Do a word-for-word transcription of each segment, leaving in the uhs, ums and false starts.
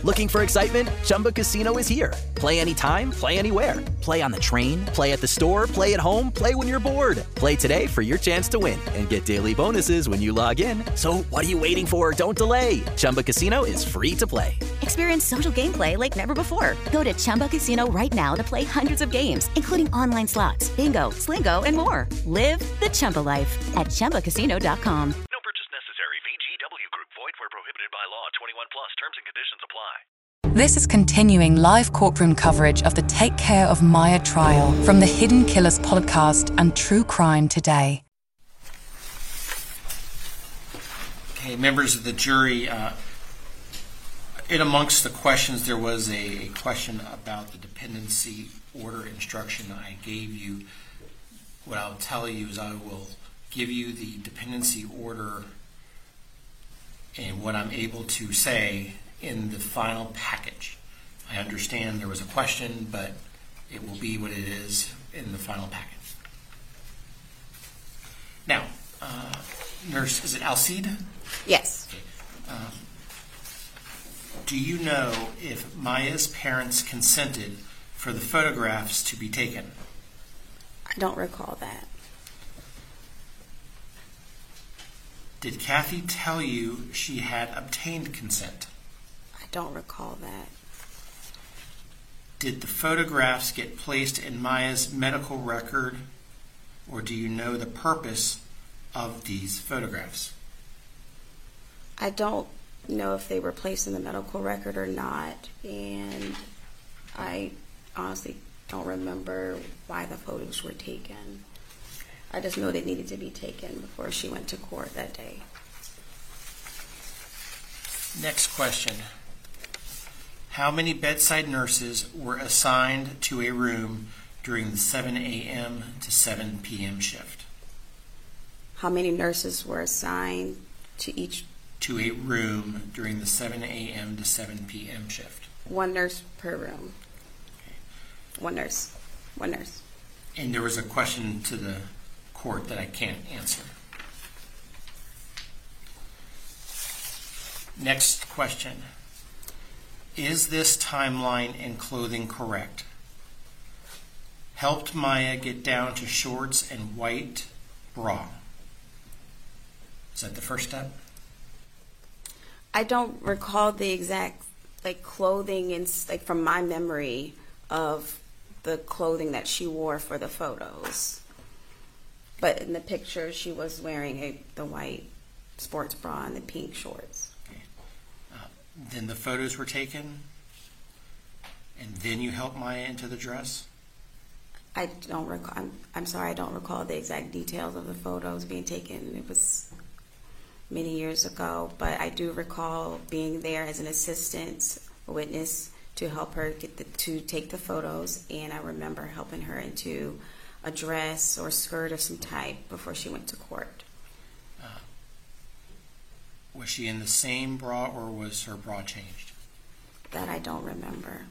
Looking for excitement? Chumba Casino is here. Play anytime, play anywhere. Play on the train, play at the store, play at home, play when you're bored. Play today for your chance to win and get daily bonuses when you log in. So what are you waiting for? Don't delay. Chumba Casino is free to play. Experience social gameplay like never before. Go to Chumba Casino right now to play hundreds of games, including online slots, bingo, Slingo, and more. Live the Chumba life at Chumba Casino dot com. No purchase necessary. V G W Group. Void where prohibited by law. twenty-one plus. Terms and conditions apply. This is continuing live courtroom coverage of the Take Care of Maya trial from the Hidden Killers podcast and True Crime Today. Okay, members of the jury, uh, in amongst the questions, there was a question about the dependency order instruction I gave you. What I'll tell you is I will give you the dependency order and what I'm able to say in the final package. I understand there was a question, but it will be what it is in the final package. Now, uh, nurse, is it Alcide? Yes. Okay. Um, do you know if Maya's parents consented for the photographs to be taken? I don't recall that. Did Kathy tell you she had obtained consent? I don't recall that. Did the photographs get placed in Maya's medical record, or do you know the purpose of these photographs? I don't know if they were placed in the medical record or not, and I honestly don't remember why the photos were taken. I just know they needed to be taken before she went to court that day. Next question. How many bedside nurses were assigned to a room during the seven a.m. to seven p.m. shift? How many nurses were assigned to each? To a room during the seven a.m. to seven p.m. shift. One nurse per room. Okay. One nurse. One nurse. And there was a question to the court that I can't answer. Next question. Is this timeline and clothing correct? Helped Maya get down to shorts and white bra. Is that the first step? I don't recall the exact like clothing and like from my memory of the clothing that she wore for the photos. But in the picture, she was wearing a the white sports bra and the pink shorts. Okay. Uh, then the photos were taken, and then you helped Maya into the dress? I don't recall. I'm, I'm sorry, I don't recall the exact details of the photos being taken. It was many years ago, but I do recall being there as an assistant witness to help her get the, to take the photos, and I remember helping her into a dress or skirt of some type before she went to court. Uh, was she in the same bra, or was her bra changed? That I don't remember.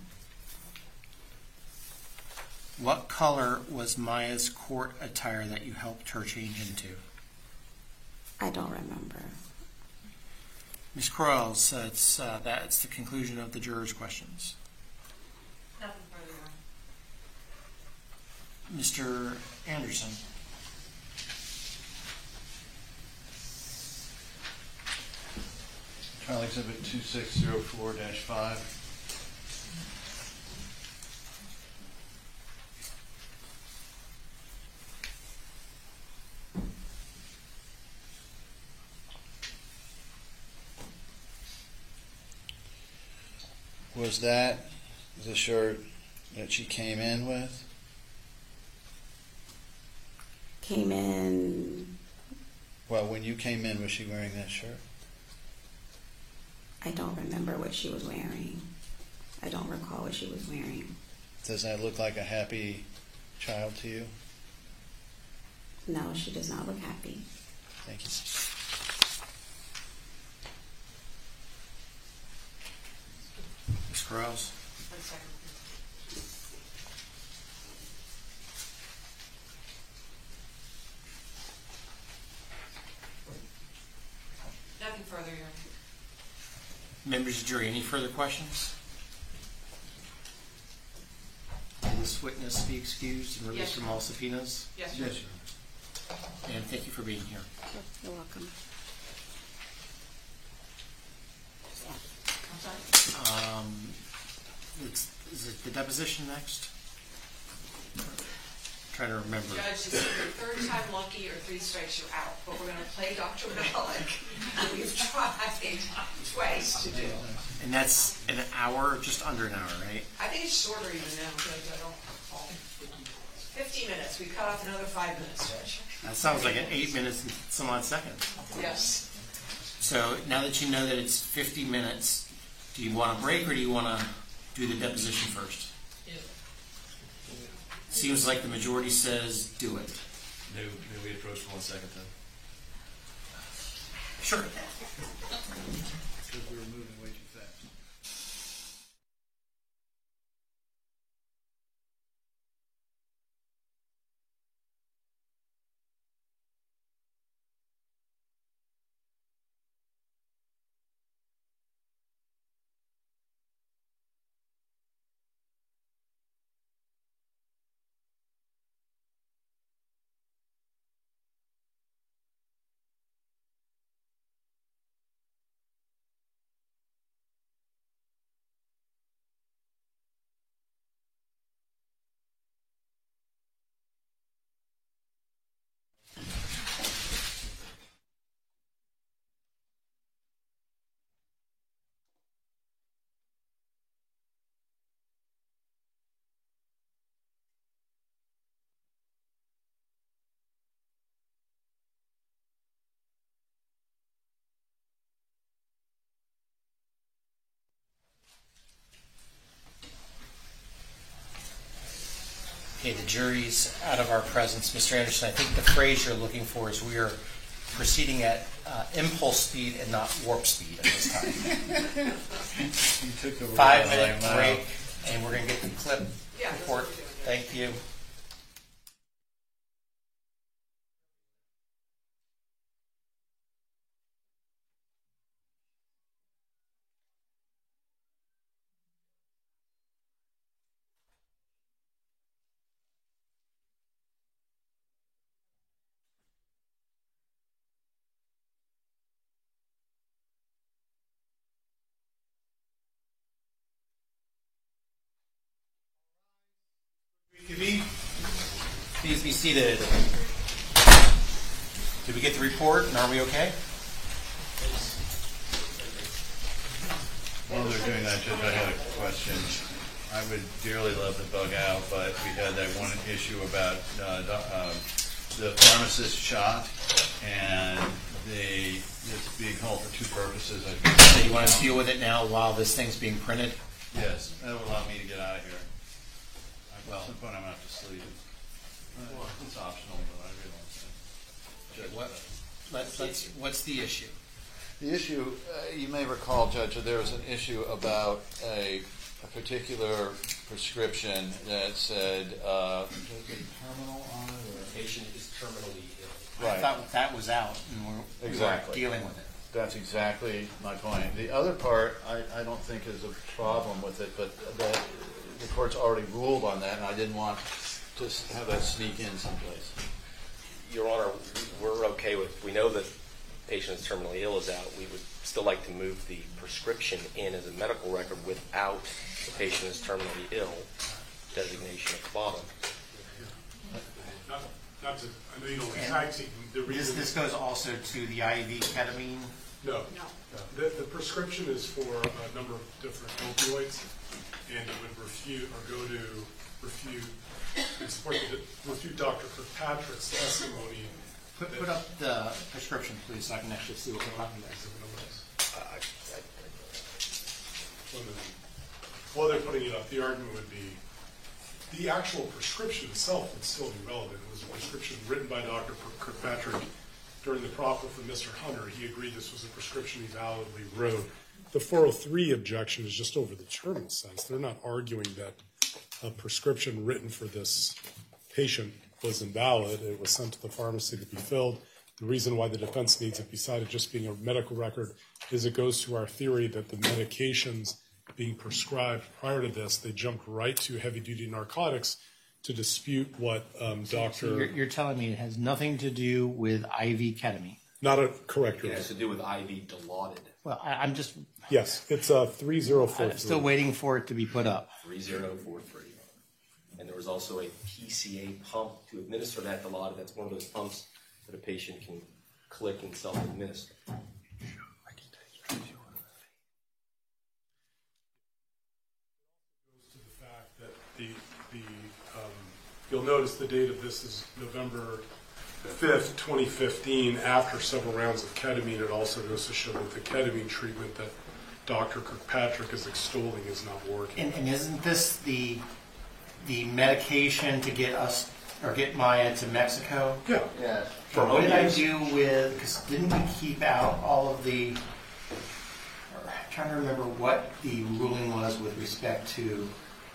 What color was Maya's court attire that you helped her change into? I don't remember. Miz Quarles, that's, uh, that's the conclusion of the jurors' questions. Nothing further. Mister Anderson. Trial Exhibit two six zero four dash five. Was that the shirt that she came in with? Came in. Well, when you came in, was she wearing that shirt? I don't remember what she was wearing. I don't recall what she was wearing. Does that look like a happy child to you? No, she does not look happy. Thank you. Miz Quarles. One second. Nothing further, Your Honor. Members of the jury, any further questions? Will this witness be excused and released Yes. from all subpoenas? Yes, Your Honor. And thank you for being here. You're welcome. I'm sorry. Um, it's, is it the deposition next? Trying to remember. Judge, this is your third time lucky or three strikes you're out, but we're going to play Doctor Malik. We've tried twice to do. And that's an hour, just under an hour, right? I think it's shorter even now, Judge. I don't recall. Fifty minutes. We cut off another five minutes, Judge. That sounds like an eight minutes and some odd seconds. Yes. So now that you know that it's fifty minutes, do you want a break or do you want to do the deposition first? Seems like the majority says do it. May, may we approach for one second then? Sure. Because we were moving way too fast. Okay, the jury's out of our presence. Mister Anderson, I think the phrase you're looking for is we are proceeding at uh, impulse speed and not warp speed at this time. You took the Five word out minute of my break, mouth. and we're going to get the clip Yeah, that's report. what we're doing. Thank you. Please be seated. Did we get the report, and are we okay? While they're doing that, Judge, I had a question. I would dearly love to bug out, but we had that one issue about uh, the, uh, the pharmacist shot, and they, it's being held for two purposes. I think. So you want to deal with it now while this thing's being printed? Yes, that will allow me to get out of here. Well- At some point, I'm going to have to sleep. Uh, It's optional, but I realize that. Judge, What, let, let's, what's the issue? The issue, uh, you may recall, Judge, that there was an issue about a, a particular prescription that said, uh, was it terminal on it? Or? Patient is terminally ill. I Right. thought that was out, and we're, we weren't Exactly. dealing with it. That's exactly my point. The other part, I, I don't think is a problem with it, but the, the court's already ruled on that, and I didn't want to s- have that sneak in someplace. Your Honor, we're okay with, we know that patient is terminally ill is out. We would still like to move the prescription in as a medical record without the patient is terminally ill designation at the bottom. Not, not to, I know you don't like tag team. The This, reason, this goes also to the I V ketamine. no, the, the prescription is for a number of different opioids, and it would refute or go to refute and support the, refute Doctor Kirkpatrick's testimony. Put, put up the prescription, please, so I can actually see what we're talking about. Uh, I- While they're putting it up, the argument would be the actual prescription itself would still be relevant. It was a prescription written by Doctor Kirkpatrick during the proffer from Mister Hunter. He agreed this was a prescription he validly wrote. The four oh three objection is just over the terminal sense. They're not arguing that a prescription written for this patient was invalid. It was sent to the pharmacy to be filled. The reason why the defense needs it, besides it just being a medical record, is it goes to our theory that the medications being prescribed prior to this, they jumped right to heavy-duty narcotics to dispute what um, Doctor So you're, you're telling me it has nothing to do with I V ketamine? Not a correct. It has to do with I V Dilaudid. Well, I, I'm just... Yes, it's a three zero four three. I'm still waiting for it to be put up. three zero four three. And there was also a P C A pump to administer that Dilaudid. That's one of those pumps that a patient can click and self-administer. The, the, um, you'll notice the date of this is November fifth, twenty fifteen. After several rounds of ketamine, it also goes to show that the ketamine treatment that Doctor Kirkpatrick is extolling is not working. And, and isn't this the the medication to get us or get Maya to Mexico? Yeah. Yeah. And what did I do with? Because didn't we keep out all of the? Or, I'm trying to remember what the ruling was with respect to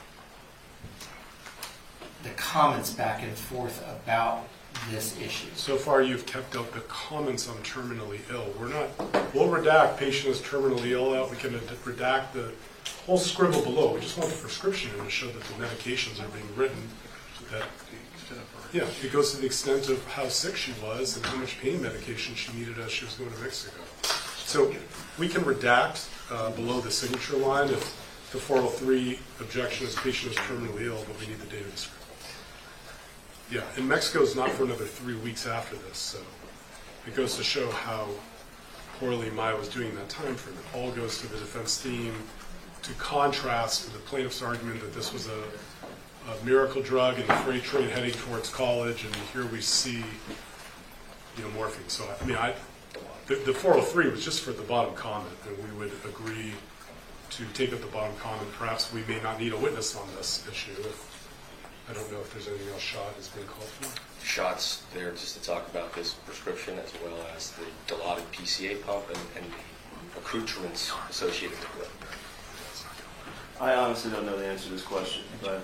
the comments back and forth about this issue. So far, you've kept out the comments on terminally ill. We're not. We'll redact patient is terminally ill out. We can redact the whole scribble below. We just want the prescription in to show that the medications are being written. That yeah, it goes to the extent of how sick she was and how much pain medication she needed as she was going to Mexico. So we can redact uh, below the signature line if the four oh three objection is patient is terminally ill, but we need the date of the script. Yeah, and Mexico is not for another three weeks after this, so it goes to show how poorly Maya was doing in that time frame. It all goes to the defense team to contrast to the plaintiff's argument that this was a, a miracle drug in the freight train heading towards college, and here we see, you know, morphine. So I mean, I the, the four oh three was just for the bottom comment, and we would agree to take up the bottom comment. Perhaps we may not need a witness on this issue. If, I don't know if there's anything else shot is being called for. Shots there just to talk about this prescription as well as the Dilaudid P C A pump and, and the accoutrements associated with it. I honestly don't know the answer to this question, but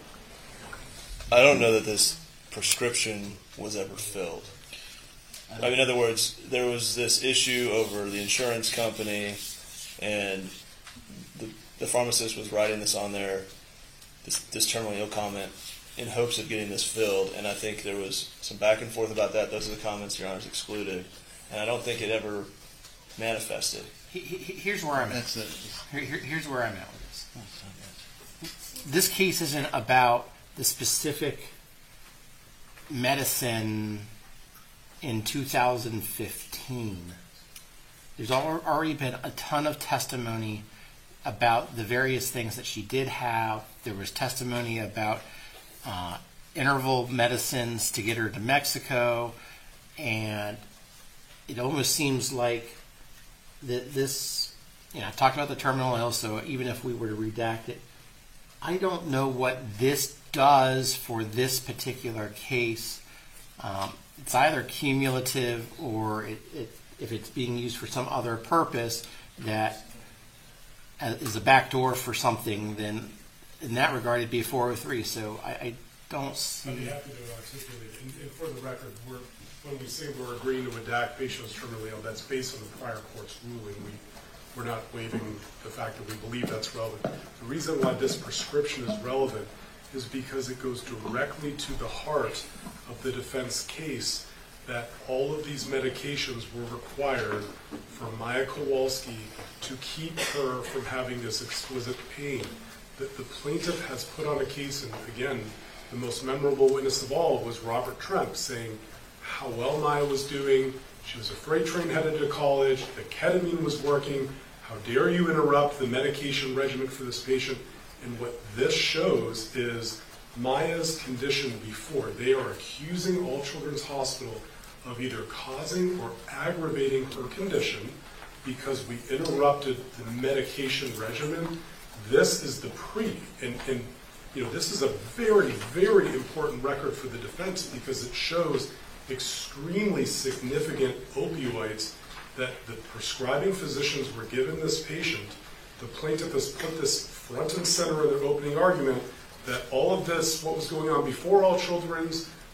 I don't know that this prescription was ever filled. I mean, in other words, there was this issue over the insurance company, and the, the pharmacist was writing this on there, this, this terminally ill comment, in hopes of getting this filled, and I think there was some back and forth about that. Those are the comments Your Honor's excluded, and I don't think it ever manifested. He, he, here's where I'm at. Here, here, here's where I'm at with this. This case isn't about the specific medicine in two thousand fifteen. There's already been a ton of testimony about the various things that she did have. There was testimony about Uh, interval medicines to get her to Mexico, and it almost seems like that this, you know, I talked about the terminal ill, so even if we were to redact it, I don't know what this does for this particular case. Um, it's either cumulative or it, it, if it's being used for some other purpose that is a backdoor for something, then in that regard, it'd be a four oh three. So I, I don't see. I'd be happy to articulate it. And, and for the record, we're, when we say we're agreeing to redact patients terminally ill, that's based on the prior court's ruling. We, we're not waiving the fact that we believe that's relevant. The reason why this prescription is relevant is because it goes directly to the heart of the defense case that all of these medications were required for Maya Kowalski to keep her from having this exquisite pain. That the plaintiff has put on a case, and again, the most memorable witness of all was Robert Tremp, saying how well Maya was doing. She was a freight train headed to college. The ketamine was working. How dare you interrupt the medication regimen for this patient? And what this shows is Maya's condition before. They are accusing All Children's Hospital of either causing or aggravating her condition because we interrupted the medication regimen. This is the pre, and, and you know, this is a very, very important record for the defense because it shows extremely significant opioids that the prescribing physicians were given this patient. The plaintiff has put this front and center in their opening argument that all of this, what was going on before All Children's,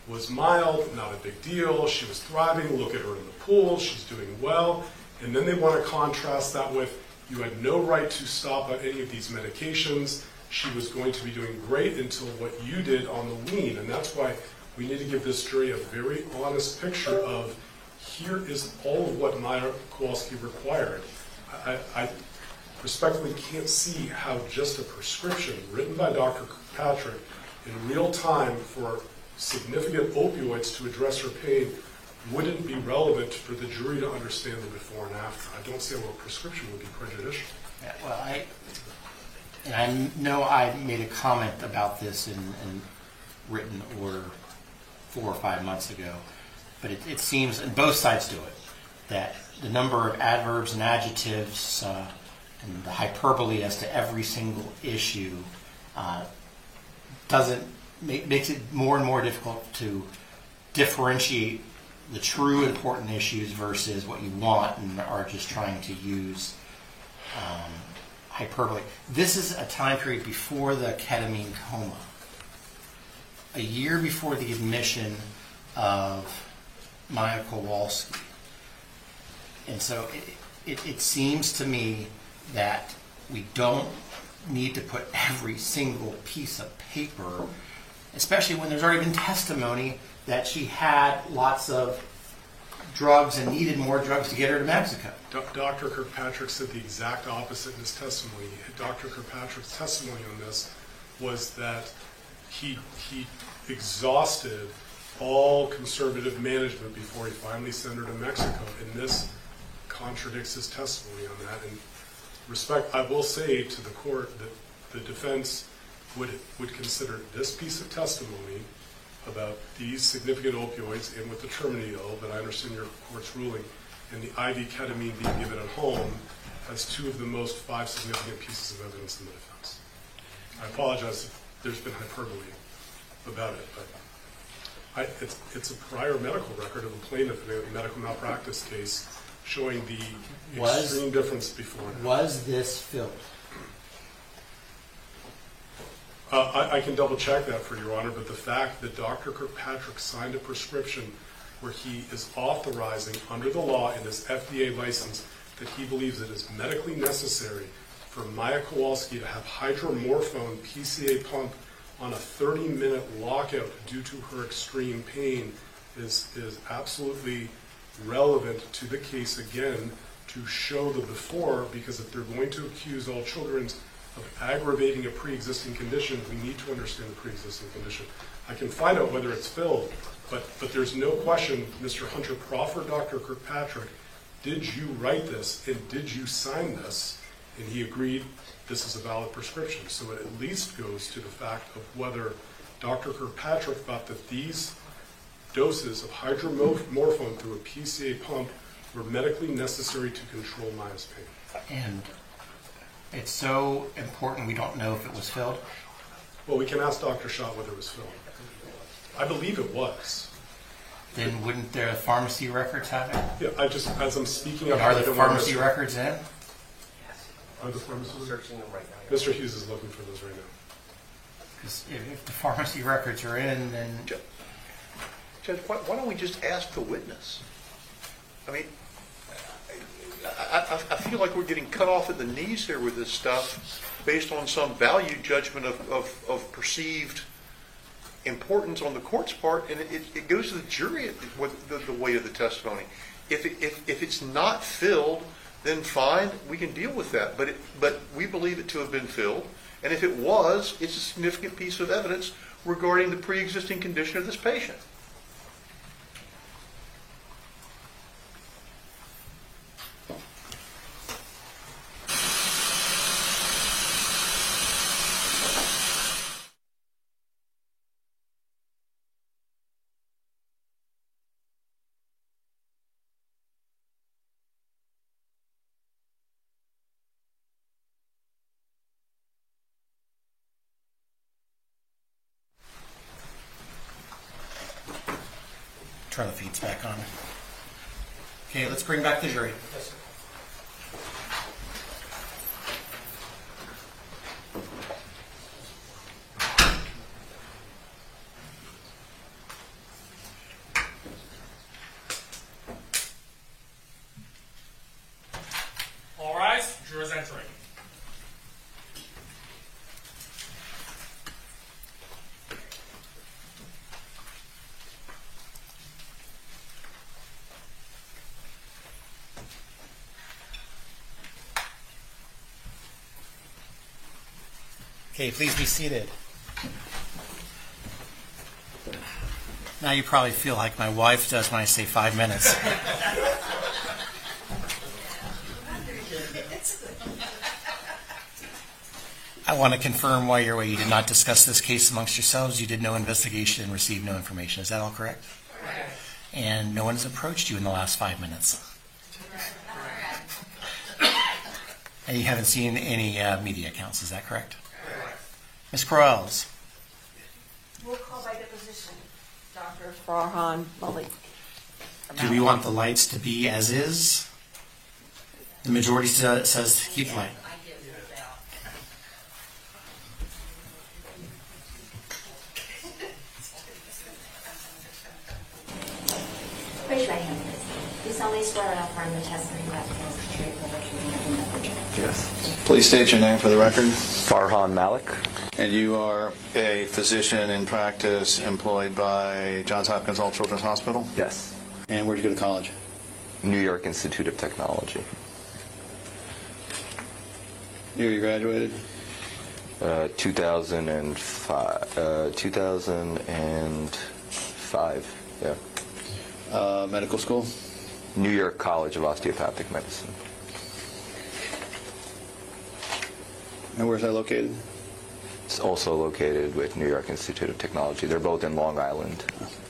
was mild, not a big deal, she was thriving, look at her in the pool, she's doing well. And then they want to contrast that with, you had no right to stop on any of these medications. She was going to be doing great until what you did on the wean. And that's why we need to give this jury a very honest picture of, here is all of what Maya Kowalski required. I, I respectfully can't see how just a prescription written by Doctor Kirkpatrick in real time for significant opioids to address her pain wouldn't be relevant for the jury to understand the before and after. I don't see how a prescription would be prejudicial. Yeah, well, I, and I know I made a comment about this in, in written order four or five months ago, but it, it seems, and both sides do it, that the number of adverbs and adjectives uh, and the hyperbole as to every single issue uh, doesn't make, makes it more and more difficult to differentiate the true important issues versus what you want and are just trying to use um, hyperbole. This is a time period before the ketamine coma, a year before the admission of Maya Kowalski. And so it, it, it seems to me that we don't need to put every single piece of paper, especially when there's already been testimony that she had lots of drugs and needed more drugs to get her to Mexico. Doctor Kirkpatrick said the exact opposite in his testimony. Doctor Kirkpatrick's testimony on this was that he, he exhausted all conservative management before he finally sent her to Mexico, and this contradicts his testimony on that. And respect, I will say to the court that the defense would would consider this piece of testimony about these significant opioids and with the terminally ill, that I understand your court's ruling, and the I V ketamine being given at home as two of the most five significant pieces of evidence in the defense. I apologize if there's been hyperbole about it, but I, it's, it's a prior medical record of a plaintiff in a medical malpractice case showing the Was- extreme difference before and after. Was this filled? Uh, I, I can double check that for Your Honor, but the fact that Doctor Kirkpatrick signed a prescription where he is authorizing under the law in his F D A license that he believes it is medically necessary for Maya Kowalski to have hydromorphone P C A pump on a thirty minute lockout due to her extreme pain is, is absolutely relevant to the case again to show the before, because if they're going to accuse all children of aggravating a pre-existing condition, we need to understand the pre-existing condition. I can find out whether it's filled, but, but there's no question Mister Hunter proffered Doctor Kirkpatrick, did you write this and did you sign this? And he agreed this is a valid prescription. So it at least goes to the fact of whether Doctor Kirkpatrick thought that these doses of hydromorphone through a P C A pump were medically necessary to control Maya's pain. And it's so important we don't know if it was filled? Well, we can ask Doctor Schott whether it was filled. I believe it was. Then wouldn't the pharmacy records have it? Yeah, I just, as I'm speaking... And up, are I the don't want pharmacy to- records in? Are the pharmacy records? Searching them right now. Mister Hughes is looking for those right now. Because if, if the pharmacy records are in, then... Judge, why, why don't we just ask the witness? I mean, I, I, I feel like we're getting cut off at the knees here with this stuff based on some value judgment of, of, of perceived importance on the court's part, and it, it, it goes to the jury with the, the weight of the testimony. If, it, if, if it's not filled, then fine, we can deal with that. But, it, but we believe it to have been filled, and if it was, it's a significant piece of evidence regarding the pre-existing condition of this patient. Turn the feeds back on. Okay, let's bring back the jury. Yes, sir. Okay, please be seated. Now you probably feel like my wife does when I say five minutes. I want to confirm while you're away, you did not discuss this case amongst yourselves. You did no investigation and received no information. Is that all correct? Correct. And no one has approached you in the last five minutes. And you haven't seen any uh, media accounts. Is that correct? Correct. Miz Corrales. We'll call by deposition Doctor Farhan Malik. Do we want the lights to be as is? The majority sa- says to keep the light. Raise your right hand, please. Do you solemnly swear or affirm the testimony you have to tell us the truth, the whole truth, and nothing but the truth? Yes. Please state your name for the record. Farhan Malik. And you are a physician in practice employed by Johns Hopkins All Children's Hospital? Yes. And where'd you go to college? New York Institute of Technology. Year you graduated? Uh, two thousand five. Uh, two thousand five, yeah. Uh, medical school? New York College of Osteopathic Medicine. And where's that located? It's also located with New York Institute of Technology. They're both in Long Island.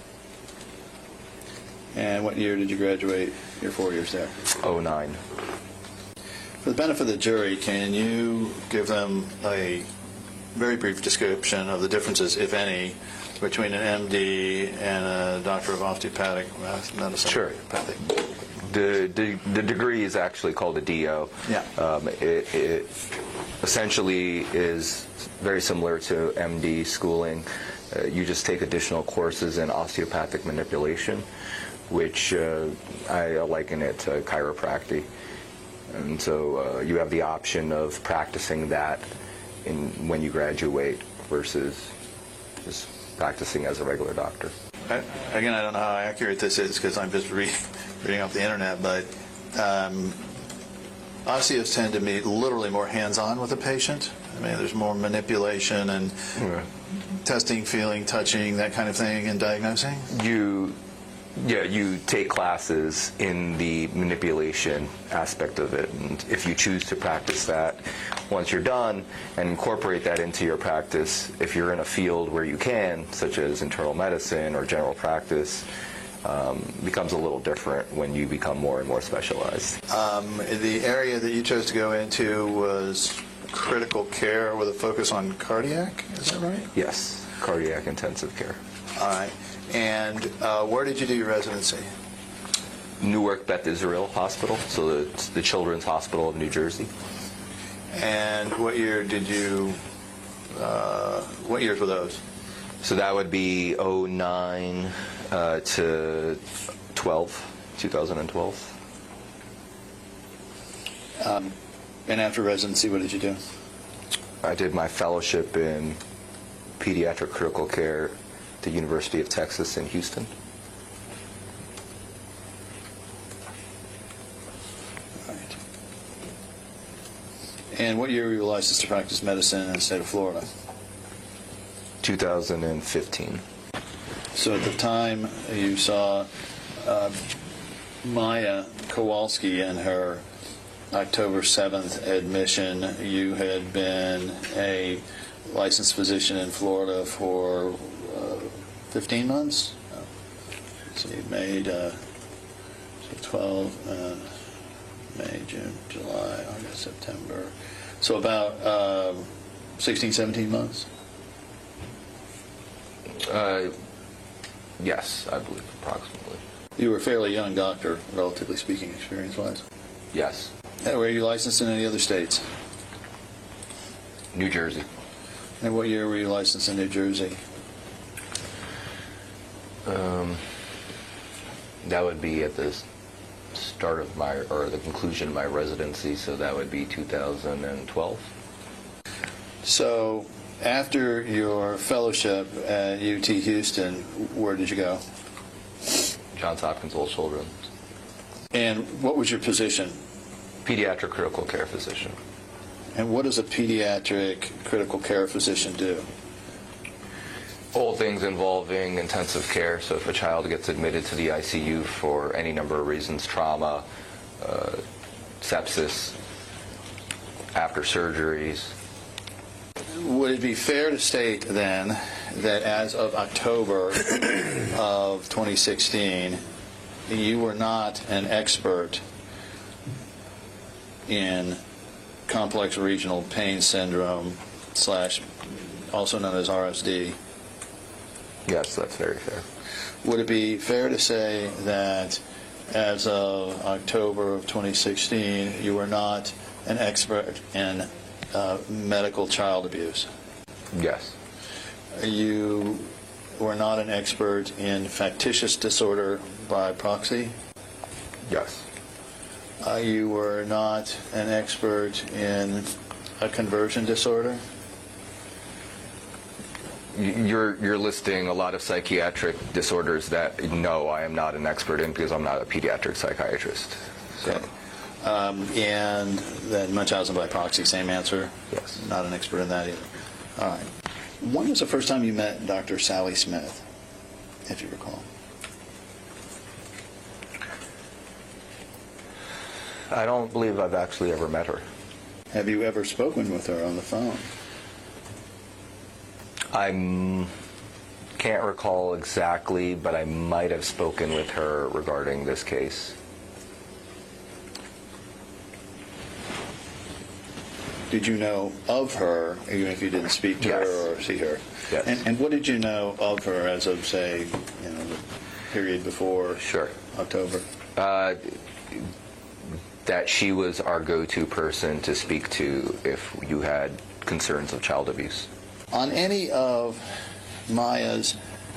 And what year did you graduate your four years there? oh nine. For the benefit of the jury, can you give them a very brief description of the differences, if any, between an M D and a doctor of osteopathic medicine? Sure. The, the, the degree is actually called a D O. Yeah. Um, it, it essentially is very similar to M D schooling. Uh, you just take additional courses in osteopathic manipulation, which uh, I liken it to chiropractic. And so uh, you have the option of practicing that in, when you graduate versus just practicing as a regular doctor. I, again, I don't know how accurate this is because I'm just re- reading off the internet, but um, osteos tend to be literally more hands-on with the patient. I mean, there's more manipulation and yeah. testing, feeling, touching, that kind of thing, and diagnosing? You, yeah, you take classes in the manipulation aspect of it, and if you choose to practice that, once you're done, and incorporate that into your practice, if you're in a field where you can, such as internal medicine or general practice, um, becomes a little different when you become more and more specialized. Um, the area that you chose to go into was critical care with a focus on cardiac, is that right? Yes, cardiac intensive care. All right. And uh, where did you do your residency? Newark Beth Israel Hospital, so it's the Children's Hospital of New Jersey. And what year did you, uh, what years were those? So that would be oh nine uh, to twelve, two thousand twelve. Um, and after residency, what did you do? I did my fellowship in pediatric critical care at the University of Texas in Houston. All right. And what year were you licensed to practice medicine in the state of Florida? two thousand fifteen. So at the time you saw uh, Maya Kowalski in her October seventh admission, you had been a licensed physician in Florida for uh, fifteen months? So you made uh, so twelve, uh, May, June, July, August, September. So about uh, sixteen, seventeen months? Uh, yes, I believe, approximately. You were a fairly young doctor, relatively speaking, experience-wise? Yes. Uh, were you licensed in any other states? New Jersey. And what year were you licensed in New Jersey? Um, that would be at the start of my, or the conclusion of my residency, so that would be two thousand twelve. So after your fellowship at U T Houston, where did you go? Johns Hopkins All Children's. And what was your position? Pediatric critical care physician. And what does a pediatric critical care physician do? All things involving intensive care. So if a child gets admitted to the I C U for any number of reasons, trauma, uh, sepsis, after surgeries. Would it be fair to state then that as of October of twenty sixteen, you were not an expert in complex regional pain syndrome slash also known as R S D? Yes, that's very fair. Would it be fair to say that as of October of twenty sixteen, you were not an expert in uh, medical child abuse? Yes. You were not an expert in factitious disorder by proxy? Yes. Uh, you were not an expert in a conversion disorder? You're, you're listing a lot of psychiatric disorders that, no, I am not an expert in because I'm not a pediatric psychiatrist. So. Okay. Um, and then Munchausen by proxy, same answer? Yes. Not an expert in that either. All right. When was the first time you met Doctor Sally Smith, if you recall? I don't believe I've actually ever met her. Have you ever spoken with her on the phone? I can't recall exactly, but I might have spoken with her regarding this case. Did you know of her, even if you didn't speak to Yes. her or see her? Yes. And, and what did you know of her as of, say, you know, the period before Sure. October? Uh, that she was our go-to person to speak to if you had concerns of child abuse. On any of Maya's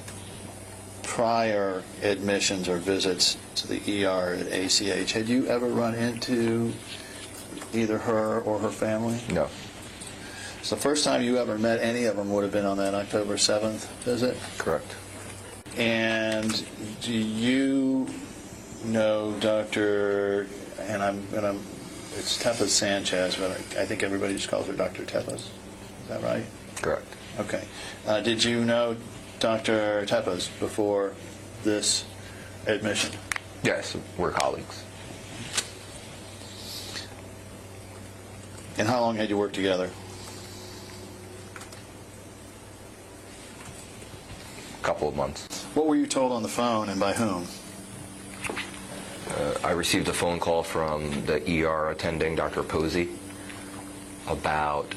prior admissions or visits to the E R at A C H, had you ever run into either her or her family? No. So the first time you ever met any of them would have been on that October seventh visit? Correct. And do you know Doctor, and I'm going to, it's Tepes Sanchez, but I, I think everybody just calls her Doctor Tepes. Is that right? Correct. Okay. Uh, did you know Doctor Tepes before this admission? Yes, we're colleagues. And how long had you worked together? A couple of months. What were you told on the phone and by whom? Uh, I received a phone call from the E R attending, Doctor Posey, about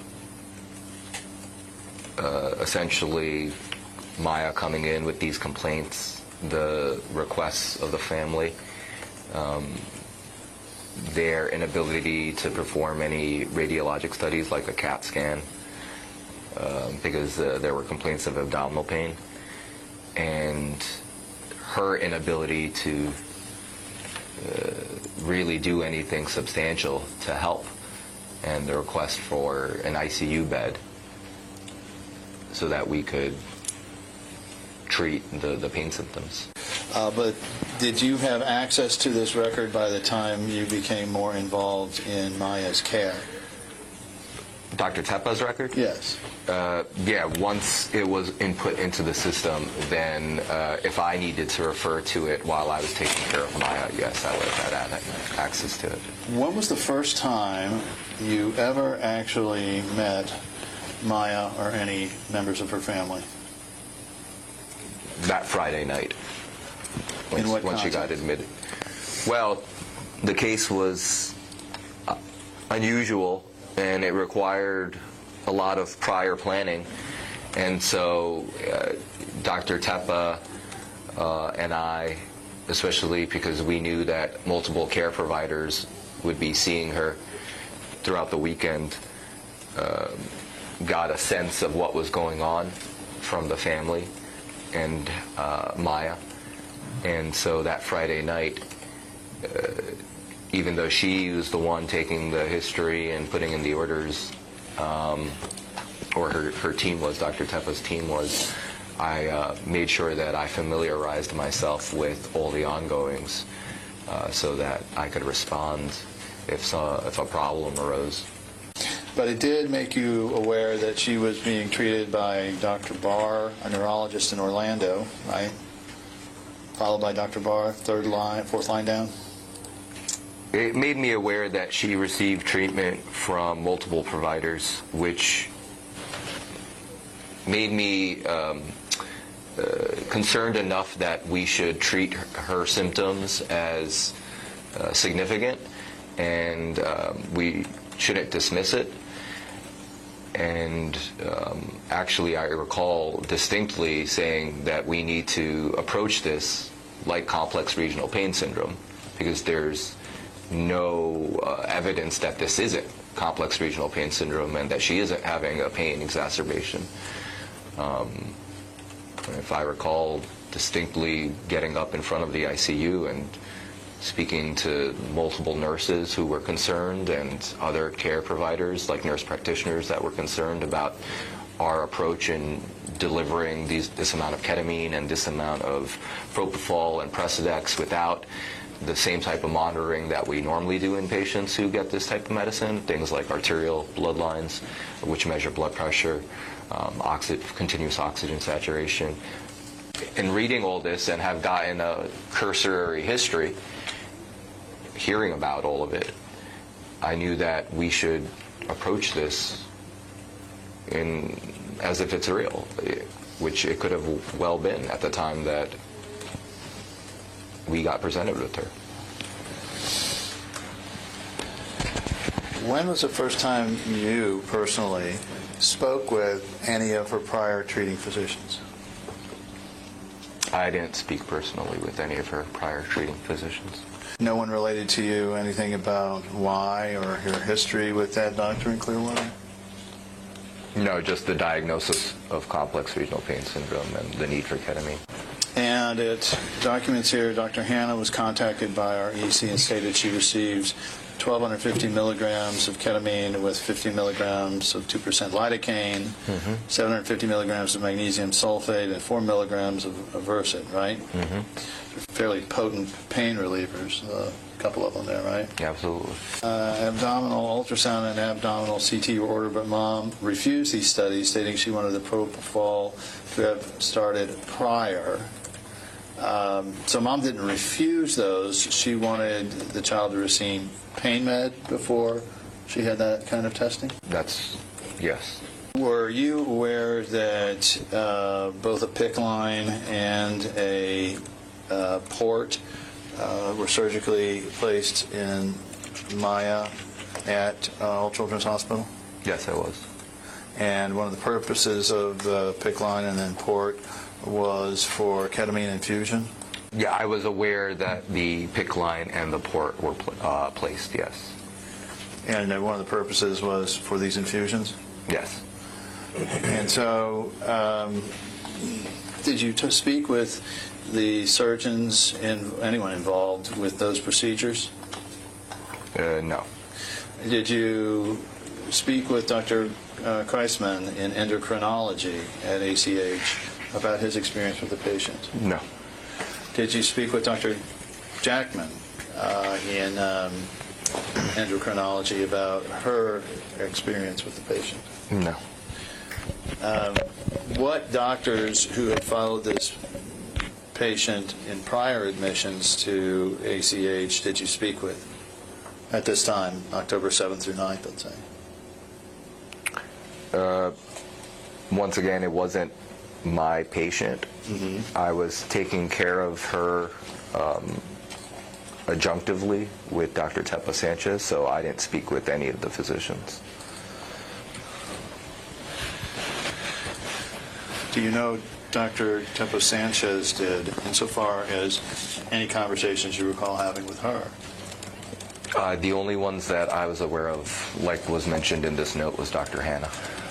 uh, essentially Maya coming in with these complaints, the requests of the family, um, their inability to perform any radiologic studies like a CAT scan uh, because uh, there were complaints of abdominal pain, and her inability to uh, really do anything substantial to help, and the request for an I C U bed so that we could treat the, the pain symptoms. Uh, but did you have access to this record by the time you became more involved in Maya's care? Doctor Tepes' record? Yes. Uh, yeah, once it was input into the system, then uh, if I needed to refer to it while I was taking care of Maya, yes, I would have had access to it. When was the first time you ever actually met Maya or any members of her family? That Friday night. Once, In what once she got admitted. Well, the case was uh, unusual, and it required a lot of prior planning. And so uh, Doctor Tepe uh, and I, especially because we knew that multiple care providers would be seeing her throughout the weekend, uh, got a sense of what was going on from the family and uh, Maya. And so that Friday night, uh, even though she was the one taking the history and putting in the orders, um, or her, her team was, Doctor Tepes' team was, I uh, made sure that I familiarized myself with all the ongoings uh, so that I could respond if, so, if a problem arose. But it did make you aware that she was being treated by Doctor Barr, a neurologist in Orlando, right? Followed by Doctor Barr, third line, fourth line down? It made me aware that she received treatment from multiple providers, which made me um, uh, concerned enough that we should treat her, her symptoms as uh, significant, and um, we shouldn't dismiss it. And um, actually, I recall distinctly saying that we need to approach this like complex regional pain syndrome, because there's no uh, evidence that this isn't complex regional pain syndrome and that she isn't having a pain exacerbation. Um, if I recall distinctly getting up in front of the I C U and speaking to multiple nurses who were concerned and other care providers like nurse practitioners that were concerned about our approach in delivering these, this amount of ketamine and this amount of propofol and Precedex without the same type of monitoring that we normally do in patients who get this type of medicine, things like arterial blood lines, which measure blood pressure, um, oxy- continuous oxygen saturation. In reading all this and have gotten a cursory history, hearing about all of it, I knew that we should approach this in as if it's real, which it could have well been at the time that we got presented with her. When was the first time you personally spoke with any of her prior treating physicians? I didn't speak personally with any of her prior treating physicians. No one related to you anything about why or her history with that doctor in Clearwater? No, just the diagnosis of complex regional pain syndrome and the need for ketamine. And it documents here, Doctor Hanna was contacted by our E C and stated she received twelve fifty milligrams of ketamine with fifty milligrams of two percent lidocaine, mm-hmm. seven hundred fifty milligrams of magnesium sulfate, and four milligrams of, of Versed, right? Mm-hmm. Fairly potent pain relievers, uh, a couple of them there, right? Yeah, absolutely. Uh, abdominal ultrasound and abdominal C T were ordered, but Mom refused these studies, stating she wanted the propofol to have started prior. Um, so Mom didn't refuse those. She wanted the child to receive pain med before she had that kind of testing? That's, yes. Were you aware that uh, both a PICC line and a uh, port uh, were surgically placed in Maya at uh, All Children's Hospital? Yes, I was. And one of the purposes of the PICC line and then port was for ketamine infusion? Yeah, I was aware that the PICC line and the port were pl- uh, placed, yes. And uh, one of the purposes was for these infusions? Yes. And so, um, did you t- speak with the surgeons and anyone involved with those procedures? Uh, no. Did you speak with Doctor Uh, Kreisman in endocrinology at A C H about his experience with the patient? No. Did you speak with Doctor Jackman uh, in um, endocrinology about her experience with the patient? No. Um, what doctors who had followed this patient in prior admissions to A C H did you speak with at this time, October seventh through ninth, let's say? Uh, once again, it wasn't my patient. Mm-hmm. I was taking care of her um, adjunctively with Doctor Tepa Sanchez, so I didn't speak with any of the physicians. Do you know Doctor Tepa Sanchez did, insofar as any conversations you recall having with her? Uh, the only ones that I was aware of, like was mentioned in this note, was Doctor Hanna.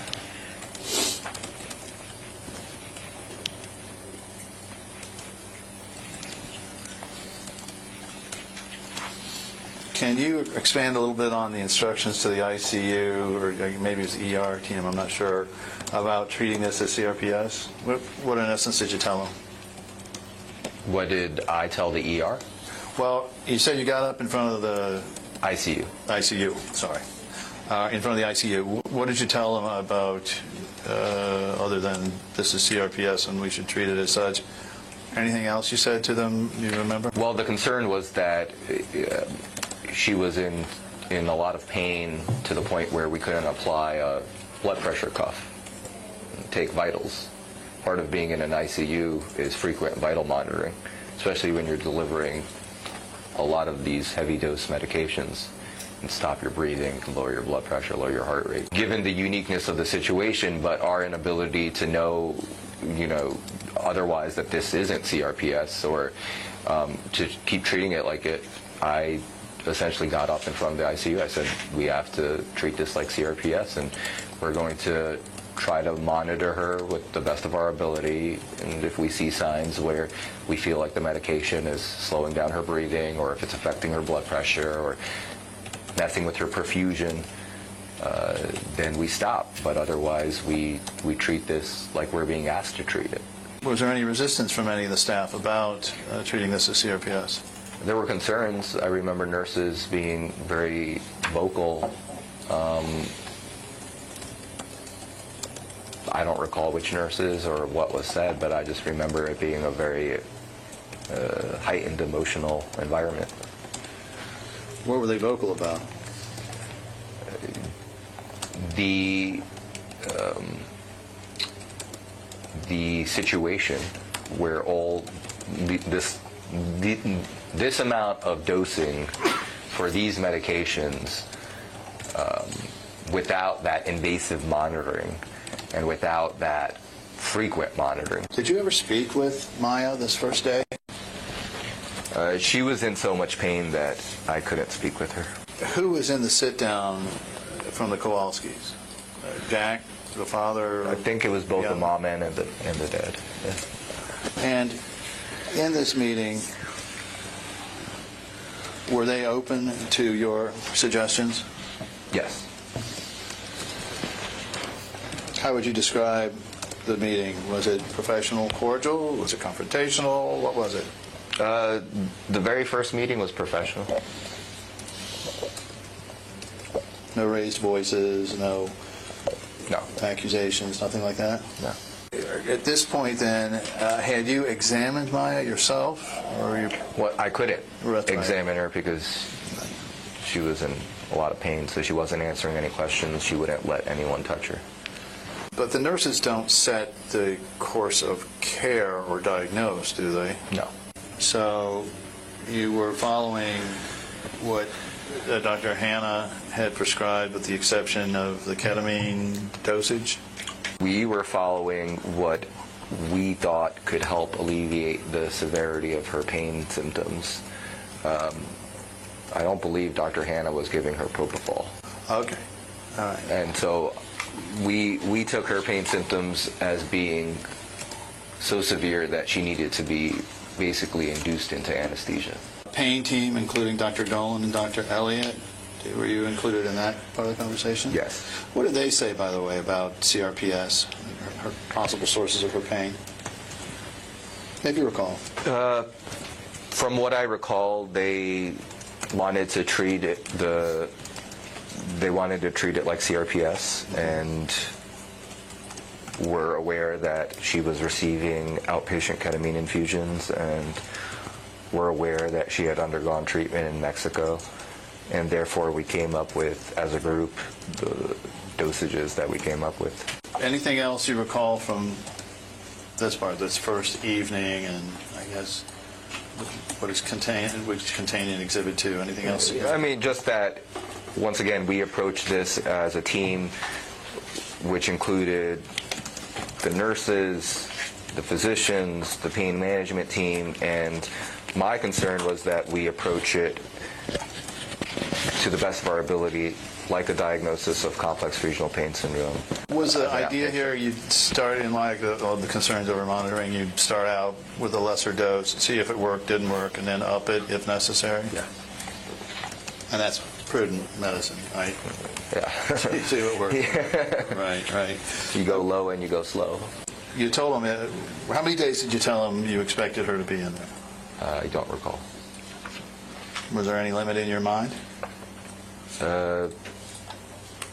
Can you expand a little bit on the instructions to the I C U, or maybe it's the E R team, I'm not sure, about treating this as C R P S? What, what in essence did you tell them? What did I tell the E R? Well, you said you got up in front of the I C U. I C U, sorry. uh, in front of the I C U, what did you tell them about, uh, other than this is C R P S and we should treat it as such? Anything else you said to them, you remember? Well, the concern was that uh, she was in, in a lot of pain to the point where we couldn't apply a blood pressure cuff, take vitals. Part of being in an I C U is frequent vital monitoring, especially when you're delivering a lot of these heavy dose medications and stop your breathing, can lower your blood pressure, lower your heart rate. Given the uniqueness of the situation, but our inability to know, you know, otherwise that this isn't C R P S or um, to keep treating it like it, I essentially got up in front of the I C U. I said, we have to treat this like C R P S, and we're going to try to monitor her with the best of our ability, and if we see signs where we feel like the medication is slowing down her breathing, or if it's affecting her blood pressure or messing with her perfusion, uh, then we stop. But otherwise, we, we treat this like we're being asked to treat it. Was there any resistance from any of the staff about uh, treating this as C R P S? There were concerns. I remember nurses being very vocal. Um, I don't recall which nurses or what was said, but I just remember it being a very uh, heightened emotional environment. What were they vocal about? The um, the situation where all the, this the, this amount of dosing for these medications um, without that invasive monitoring and without that frequent monitoring. Did you ever speak with Maya this first day? Uh, she was in so much pain that I couldn't speak with her. Who was in the sit-down from the Kowalskis? Uh, Jack, the father? I think it was both the mom and the, and the dad. Yeah. And in this meeting, were they open to your suggestions? Yes. How would you describe the meeting? Was it professional, cordial? Was it confrontational? What was it? Uh, the very first meeting was professional. No raised voices, no, no accusations, nothing like that? No. At this point, then, uh, had you examined Maya yourself, or you? Well, I couldn't right. examine her because she was in a lot of pain, so she wasn't answering any questions. She wouldn't let anyone touch her. But the nurses don't set the course of care or diagnose, do they? No. So you were following what uh, Doctor Hanna had prescribed with the exception of the ketamine dosage? We were following what we thought could help alleviate the severity of her pain symptoms. Um, I don't believe Doctor Hanna was giving her propofol. Okay. All right. And so we we took her pain symptoms as being so severe that she needed to be basically induced into anesthesia. Pain team, including Doctor Dolan and Doctor Elliott, were you included in that part of the conversation? Yes. What did they say, by the way, about C R P S, her, her possible sources of her pain? Maybe you recall. Uh, from what I recall, they wanted to treat it the they wanted to treat it like C R P S, and were aware that she was receiving outpatient ketamine infusions, and were aware that she had undergone treatment in Mexico, and therefore we came up with, as a group, the dosages that we came up with. Anything else you recall from this part, this first evening, and I guess what is contained, which contained in Exhibit two? Anything else? I mean, just that, once again, we approached this as a team, which included the nurses, the physicians, the pain management team, and my concern was that we approach it to the best of our ability, like a diagnosis of complex regional pain syndrome. Was the idea here you'd start in like the, all the concerns over monitoring, you'd start out with a lesser dose, see if it worked, didn't work, and then up it if necessary? Yeah. And that's prudent medicine, right? Yeah. See what works. Yeah. Right, right. You go low and you go slow. You told them, uh, how many days did you tell them you expected her to be in there? Uh, I don't recall. Was there any limit in your mind? Uh,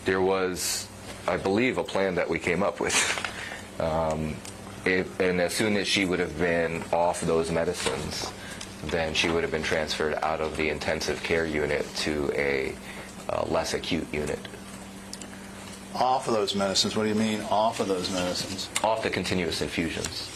there was, I believe, a plan that we came up with. Um, if, and as soon as she would have been off those medicines, then she would have been transferred out of the intensive care unit to a uh, less acute unit. Off of those medicines? What do you mean off of those medicines? Off the continuous infusions.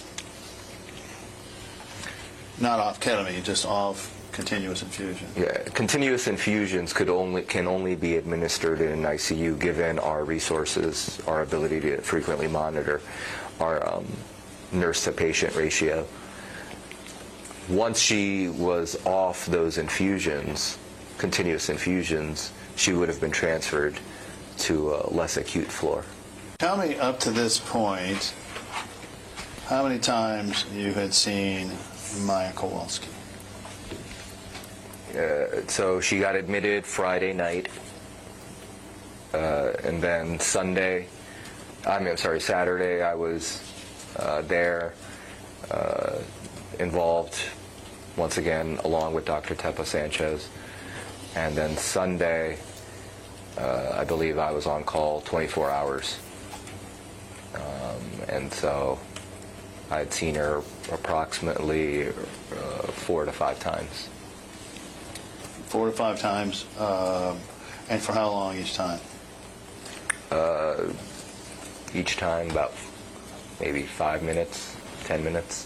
Not off ketamine, just off continuous infusion. Yeah, continuous infusions could only can only be administered in I C U given our resources, our ability to frequently monitor, our um, nurse to patient ratio. Once she was off those infusions, continuous infusions, she would have been transferred to a less acute floor. Tell me up to this point how many times you had seen Maya Kowalski. Uh, so she got admitted Friday night, uh, and then Sunday, I mean, I'm sorry, Saturday I was uh, there, uh, involved once again along with Doctor Tepa Sanchez, and then Sunday, uh, I believe I was on call twenty-four hours, um, and so I had seen her approximately uh, four to five times. Four to five times, um, and for how long each time? Uh, each time about maybe five minutes, ten minutes.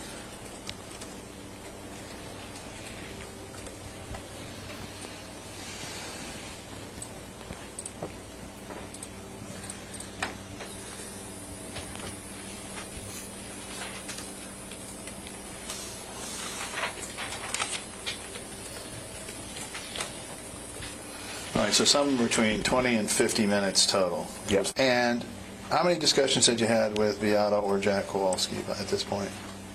All right, so somewhere between twenty and fifty minutes total. Yes. And how many discussions had you had with Beata or Jack Kowalski at this point?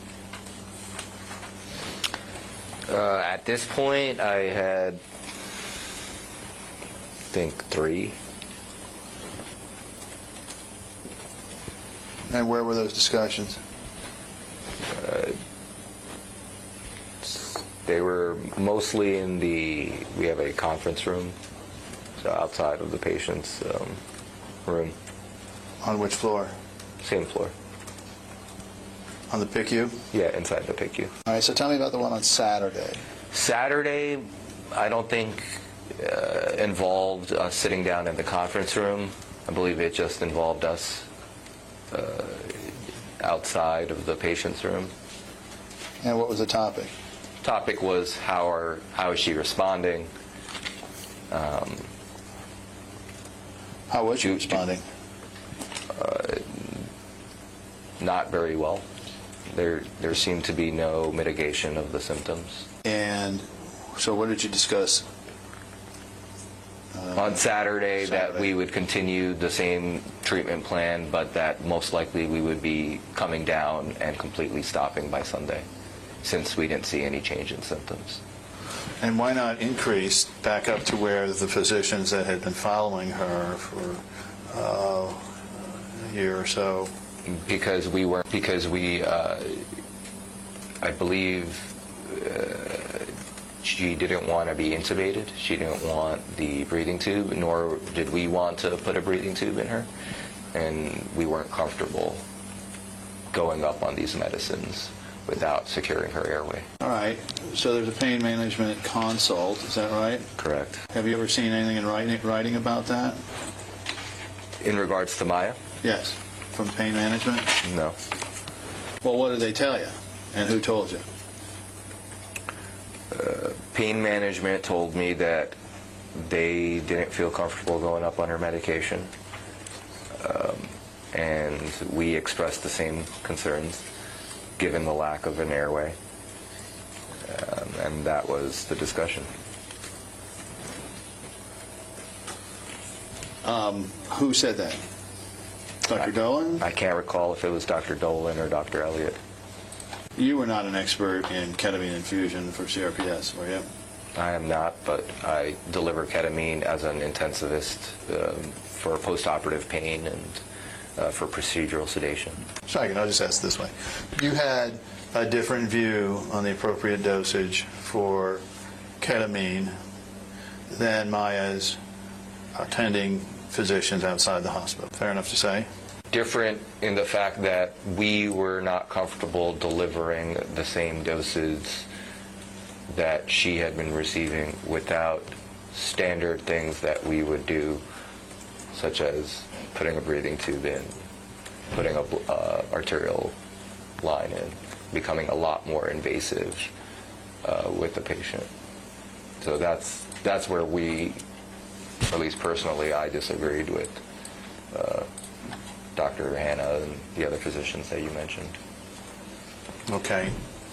Uh, at this point, I had, I think, three. And where were those discussions? Uh, they were mostly in the, we have a conference room, so outside of the patient's um, room. On which floor? Same floor. On the P I C U? Yeah, inside the P I C U. All right, so tell me about the one on Saturday. Saturday, I don't think uh, involved us sitting down in the conference room. I believe it just involved us uh, outside of the patient's room. And what was the topic? Topic was how are how is she responding? Um, how was she responding? Uh, not very well. There there seemed to be no mitigation of the symptoms. And so what did you discuss? Uh, On Saturday, Saturday, that we would continue the same treatment plan, but that most likely we would be coming down and completely stopping by Sunday, since we didn't see any change in symptoms. And why not increase back up to where the physicians that had been following her for uh, a year or so? Because we were, because we, uh, I believe, uh, she didn't want to be intubated. She didn't want the breathing tube, nor did we want to put a breathing tube in her. And we weren't comfortable going up on these medicines without securing her airway. All right. So there's a pain management consult. Is that right? Correct. Have you ever seen anything in writing, writing about that? In regards to Maya? Yes. From pain management? No. Well, what did they tell you? And who told you? Uh, pain management told me that they didn't feel comfortable going up on her medication. Um, and we expressed the same concerns, given the lack of an airway. Um, and that was the discussion. Um, who said that? Doctor Dolan? I can't recall if it was Doctor Dolan or Doctor Elliott. You were not an expert in ketamine infusion for C R P S, were you? I am not, but I deliver ketamine as an intensivist um, for post-operative pain and uh, for procedural sedation. Sorry, I'll just ask this way. You had a different view on the appropriate dosage for ketamine than Maya's attending physicians outside the hospital. Fair enough to say? Different in the fact that we were not comfortable delivering the same doses that she had been receiving without standard things that we would do, such as putting a breathing tube in, putting a uh, arterial line in, becoming a lot more invasive uh, with the patient. So that's that's where we, at least personally, I disagreed with uh, Doctor Hanna and the other physicians that you mentioned. Okay.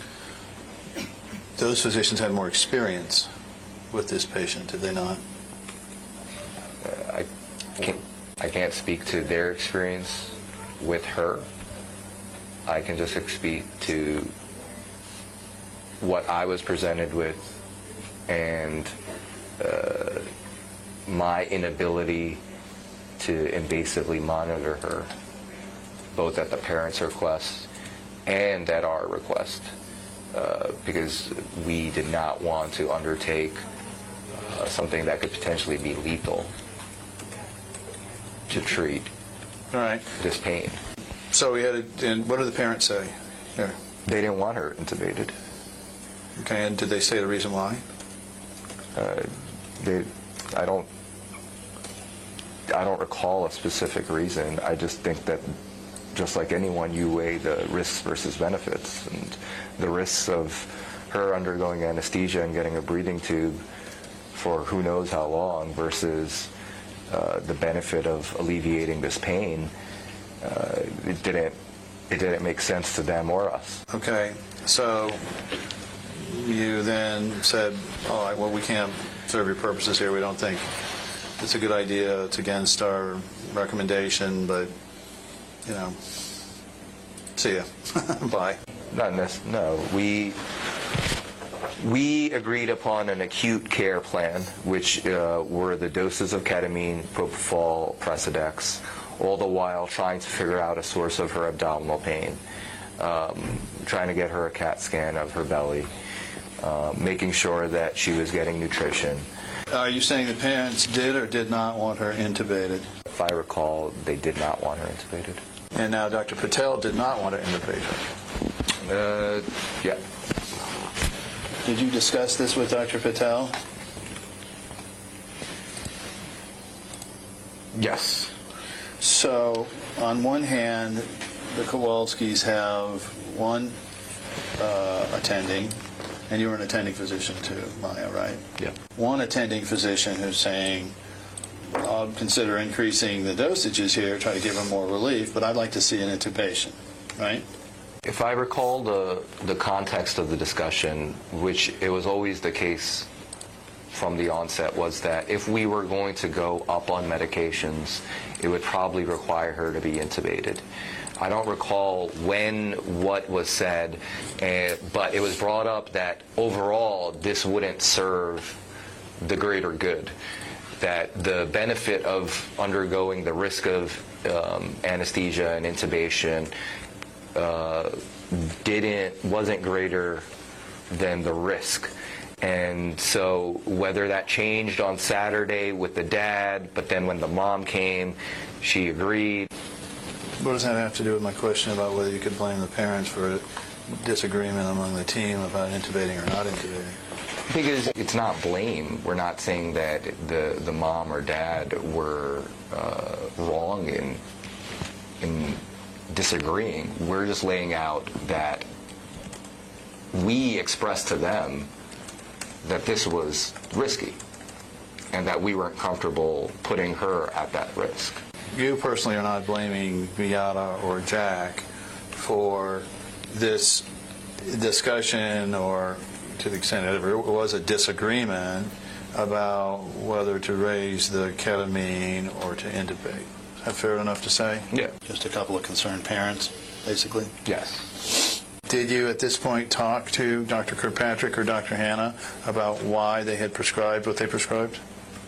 Those physicians had more experience with this patient, did they not? Uh, I can't, I can't speak to their experience with her. I can just speak to what I was presented with and uh, my inability to invasively monitor her, both at the parents' request and at our request, uh, because we did not want to undertake uh, something that could potentially be lethal to treat All right. this pain. So we had a, and what did the parents say here? They didn't want her intubated. Okay, and did they say the reason why? Uh, they, I don't, I don't recall a specific reason. I just think that, just like anyone, you weigh the risks versus benefits, and the risks of her undergoing anesthesia and getting a breathing tube for who knows how long versus uh, the benefit of alleviating this pain. Uh, it didn't, it didn't make sense to them or us. Okay, so you then said, all right, well, we can't serve your purposes here. We don't think it's a good idea. It's against our recommendation, but, you know, see ya. Bye. Not necess- no, we we agreed upon an acute care plan, which uh, were the doses of ketamine, propofol, Precedex, all the while trying to figure out a source of her abdominal pain, um, trying to get her a CAT scan of her belly, uh, making sure that she was getting nutrition. Are you saying the parents did or did not want her intubated? If I recall, they did not want her intubated. And now Doctor Patel did not want to intubate her? Uh, yeah. Did you discuss this with Doctor Patel? Yes. So, on one hand, the Kowalskis have one uh, attending, and you're an attending physician too, Maya, right? Yeah. One attending physician who's saying, I'll consider increasing the dosages here, try to give them more relief, but I'd like to see an intubation, right? If I recall the, the context of the discussion, which it was always the case from the onset, was that if we were going to go up on medications, it would probably require her to be intubated. I don't recall when what was said, uh, but it was brought up that overall this wouldn't serve the greater good, that the benefit of undergoing the risk of um, anesthesia and intubation uh, didn't wasn't greater than the risk. And so whether that changed on Saturday with the dad, but then when the mom came, she agreed. What does that have to do with my question about whether you could blame the parents for a disagreement among the team about intubating or not intubating? Because it's not blame. We're not saying that the, the mom or dad were uh, wrong in in disagreeing. We're just laying out that we expressed to them that this was risky and that we weren't comfortable putting her at that risk. You personally are not blaming Beata or Jack for this discussion, or to the extent that it was a disagreement about whether to raise the ketamine or to intubate. Is that fair enough to say? Yeah. Just a couple of concerned parents, basically? Yes. Did you at this point talk to Doctor Kirkpatrick or Doctor Hanna about why they had prescribed what they prescribed?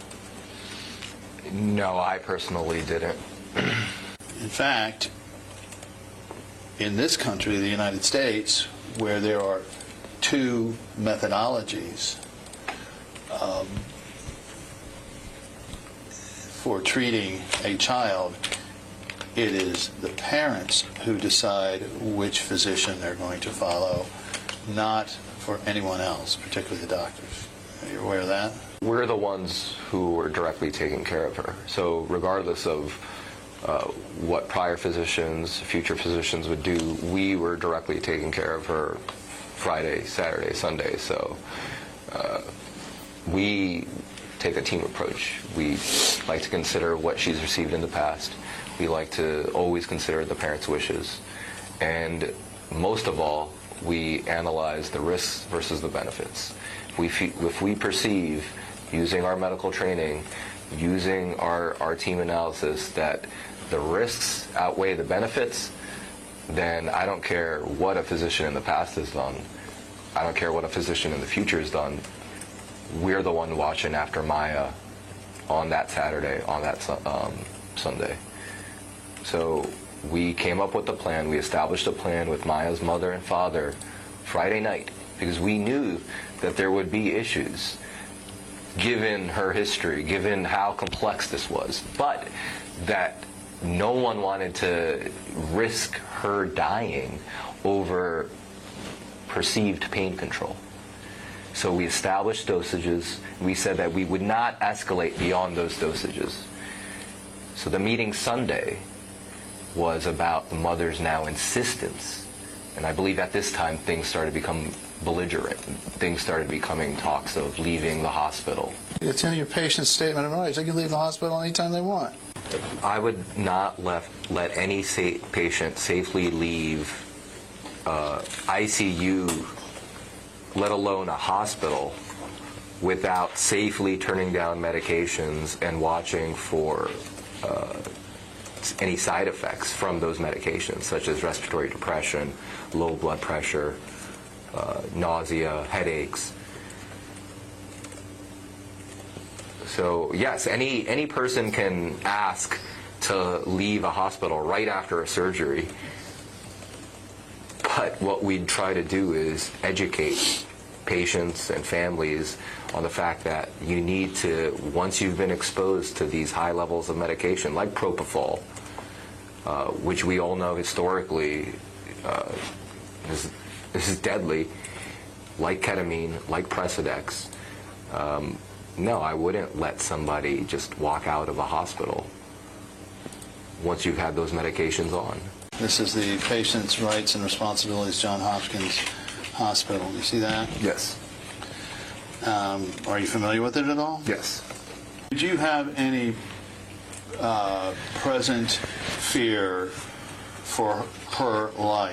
No, I personally didn't. In fact, in this country, the United States, where there are two methodologies, um, for treating a child, it is the parents who decide which physician they're going to follow, not for anyone else, particularly the doctors. Are you aware of that? We're the ones who were directly taking care of her. So regardless of uh, what prior physicians, future physicians would do, we were directly taking care of her Friday, Saturday, Sunday. So uh, we take a team approach. We like to consider what she's received in the past. We like to always consider the parents' wishes. And most of all, we analyze the risks versus the benefits. If we, if we perceive, using our medical training, using our, our team analysis, that the risks outweigh the benefits, then I don't care what a physician in the past has done. I don't care what a physician in the future has done. We're the one watching after Maya on that Saturday, on that um, Sunday. So we came up with a plan. We established a plan with Maya's mother and father Friday night because we knew that there would be issues given her history, given how complex this was, but that no one wanted to risk her dying over perceived pain control. So we established dosages. We said that we would not escalate beyond those dosages. So the meeting Sunday was about the mother's now insistence. And I believe at this time things started to become belligerent. Things started becoming talks of leaving the hospital. It's in your patient's statement of rights. They can leave the hospital anytime they want. I would not let, let any sa- patient safely leave uh, I C U, let alone a hospital, without safely turning down medications and watching for uh, any side effects from those medications, such as respiratory depression, low blood pressure, uh, nausea, headaches. So yes, any any person can ask to leave a hospital right after a surgery, but what we'd try to do is educate patients and families on the fact that you need to, once you've been exposed to these high levels of medication, like propofol, uh, which we all know historically uh, is, this is deadly, like ketamine, like Precedex, um, no, I wouldn't let somebody just walk out of a hospital once you've had those medications on. This is the Patients' Rights and Responsibilities, Johns Hopkins Hospital. You see that? Yes. Um, are you familiar with it at all? Yes. Did you have any uh, present fear for her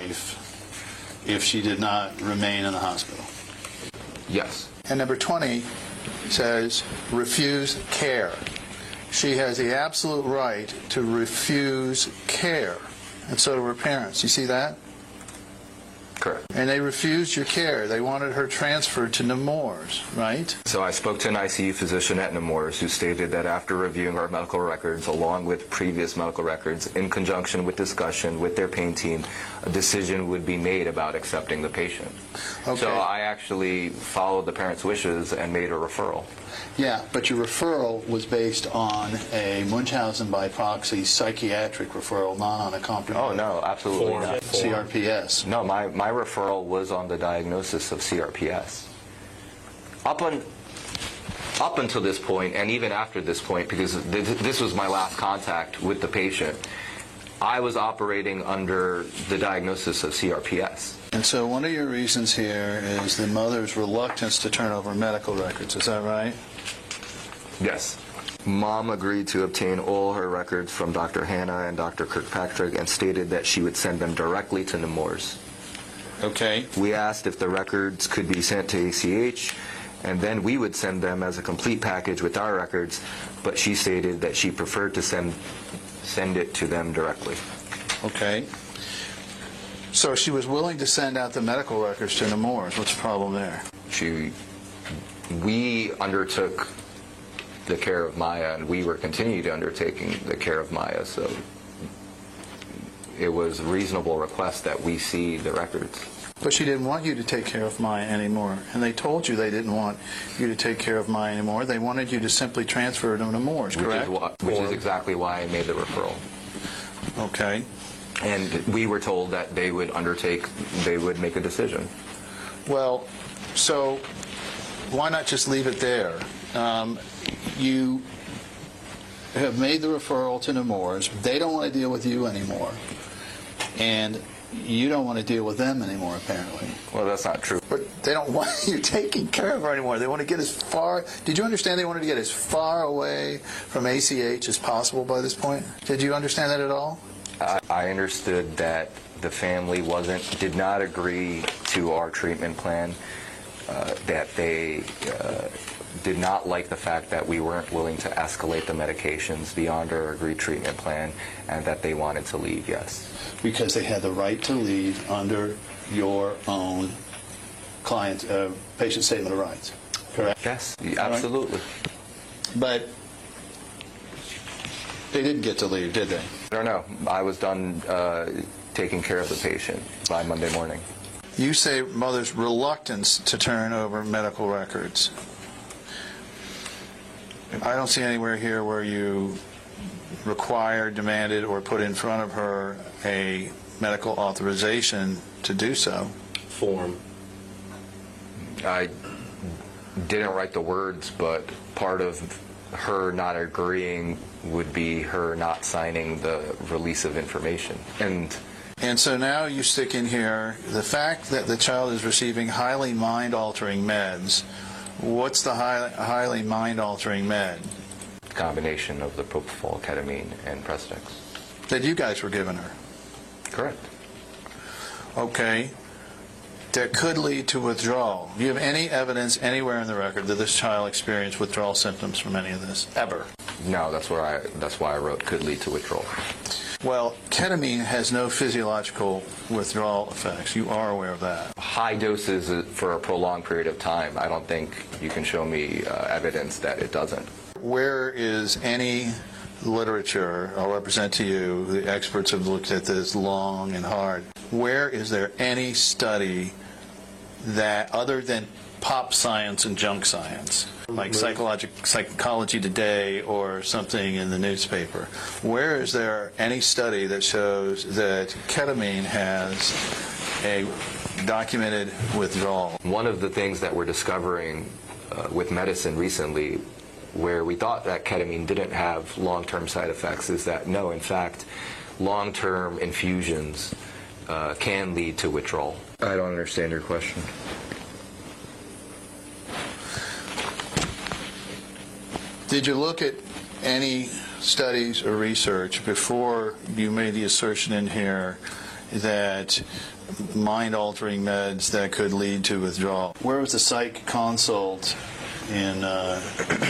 life if she did not remain in the hospital? Yes. And number twenty says refuse care. She has the absolute right to refuse care, and so do her parents. You see that? Correct. And they refused your care. They wanted her transferred to Nemours, right? So I spoke to an I C U physician at Nemours who stated that after reviewing our medical records along with previous medical records, in conjunction with discussion with their pain team, a decision would be made about accepting the patient. Okay. So I actually followed the parents' wishes and made a referral. Yeah, but your referral was based on a Munchausen by proxy psychiatric referral, not on a comprehensive. Oh, no, absolutely not. C R P S. No, my, my referral was on the diagnosis of C R P S. Up, on, up until this point, and even after this point, because th- this was my last contact with the patient, I was operating under the diagnosis of C R P S. And so one of your reasons here is the mother's reluctance to turn over medical records. Is that right? Yes. Mom agreed to obtain all her records from Doctor Hanna and Doctor Kirkpatrick and stated that she would send them directly to Nemours. Okay. We asked if the records could be sent to A C H, and then we would send them as a complete package with our records, but she stated that she preferred to send send it to them directly. Okay. So she was willing to send out the medical records to Nemours. What's the problem there? She, we undertook the care of Maya, and we were continuing to undertaking the care of Maya, so it was a reasonable request that we see the records. But she didn't want you to take care of Maya anymore. And they told you they didn't want you to take care of Maya anymore. They wanted you to simply transfer them to Moores, correct? Which is, wh- which is exactly why I made the referral. Okay. And we were told that they would undertake, they would make a decision. Well, so why not just leave it there? Um, you have made the referral to Nemours. They don't want to deal with you anymore. And you don't want to deal with them anymore, apparently. Well, that's not true. But they don't want you taking care of her anymore. They want to get as far... Did you understand they wanted to get as far away from A C H as possible by this point? Did you understand that at all? I, I understood that the family wasn't, did not agree to our treatment plan, uh, that they uh, did not like the fact that we weren't willing to escalate the medications beyond our agreed treatment plan, and that they wanted to leave, yes. Because they had the right to leave under your own client, uh, patient statement of rights, correct? Yes, absolutely. Right. But they didn't get to leave, did they? No, no. I was done uh, taking care of the patient by Monday morning. You say mother's reluctance to turn over medical records. I don't see anywhere here where you required, demanded, or put in front of her a medical authorization to do so. Form. I didn't write the words, but part of her not agreeing would be her not signing the release of information. And and so now you stick in here the fact that the child is receiving highly mind-altering meds. What's the high, highly mind-altering med? Combination of the propofol, ketamine, and Prestex. That you guys were giving her? Correct. Okay. That could lead to withdrawal. Do you have any evidence anywhere in the record that this child experienced withdrawal symptoms from any of this, ever? No, that's where I. That's why I wrote could lead to withdrawal. Well, ketamine has no physiological withdrawal effects. You are aware of that. High doses for a prolonged period of time, I don't think you can show me uh, evidence that it doesn't. Where is any literature, I'll represent to you, the experts have looked at this long and hard, where is there any study that, other than pop science and junk science, like Psychology, Psychology Today or something in the newspaper, where is there any study that shows that ketamine has a documented withdrawal? One of the things that we're discovering uh, with medicine recently, where we thought that ketamine didn't have long-term side effects, is that no, in fact, long-term infusions uh, can lead to withdrawal. I don't understand your question. Did you look at any studies or research before you made the assertion in here that mind-altering meds that could lead to withdrawal? Where was the psych consult in... Uh,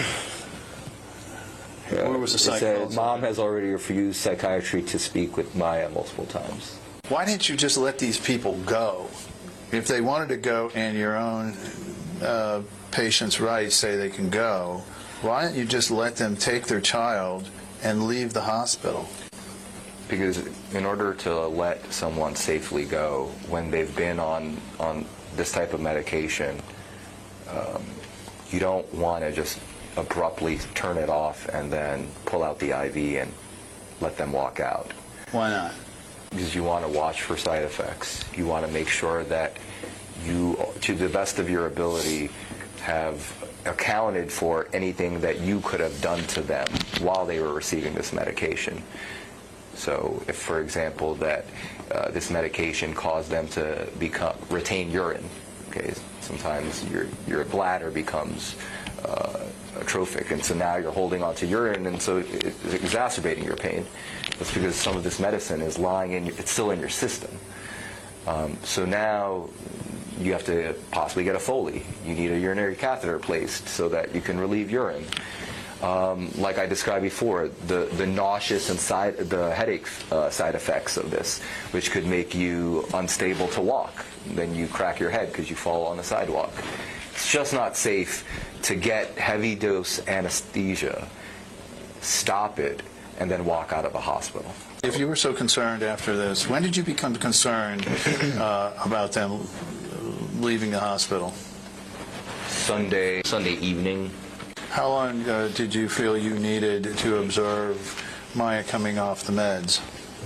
Yeah. Where was the psych said, consult? Mom has already refused psychiatry to speak with Maya multiple times. Why didn't you just let these people go? If they wanted to go and your own uh, patient's rights say they can go, why didn't you just let them take their child and leave the hospital? Because in order to let someone safely go when they've been on, on this type of medication, um, you don't want to just abruptly turn it off and then pull out the I V and let them walk out. Why not? Because you want to watch for side effects. You want to make sure that you, to the best of your ability, have accounted for anything that you could have done to them while they were receiving this medication. So if, for example, that uh, this medication caused them to become retain urine, okay, sometimes your, your bladder becomes uh, atrophic, and so now you're holding on to urine, and so it's exacerbating your pain. That's because some of this medicine is lying in, it's still in your system. Um, so now you have to possibly get a Foley. You need a urinary catheter placed so that you can relieve urine. Um, like I described before, the, the nauseous and side, the headache uh, side effects of this, which could make you unstable to walk. Then you crack your head because you fall on the sidewalk. It's just not safe to get heavy dose anesthesia, stop it, and then walk out of a hospital. If you were so concerned after this, when did you become concerned uh, about them leaving the hospital? Sunday, Sunday evening. How long uh, did you feel you needed to observe Maya coming off the meds?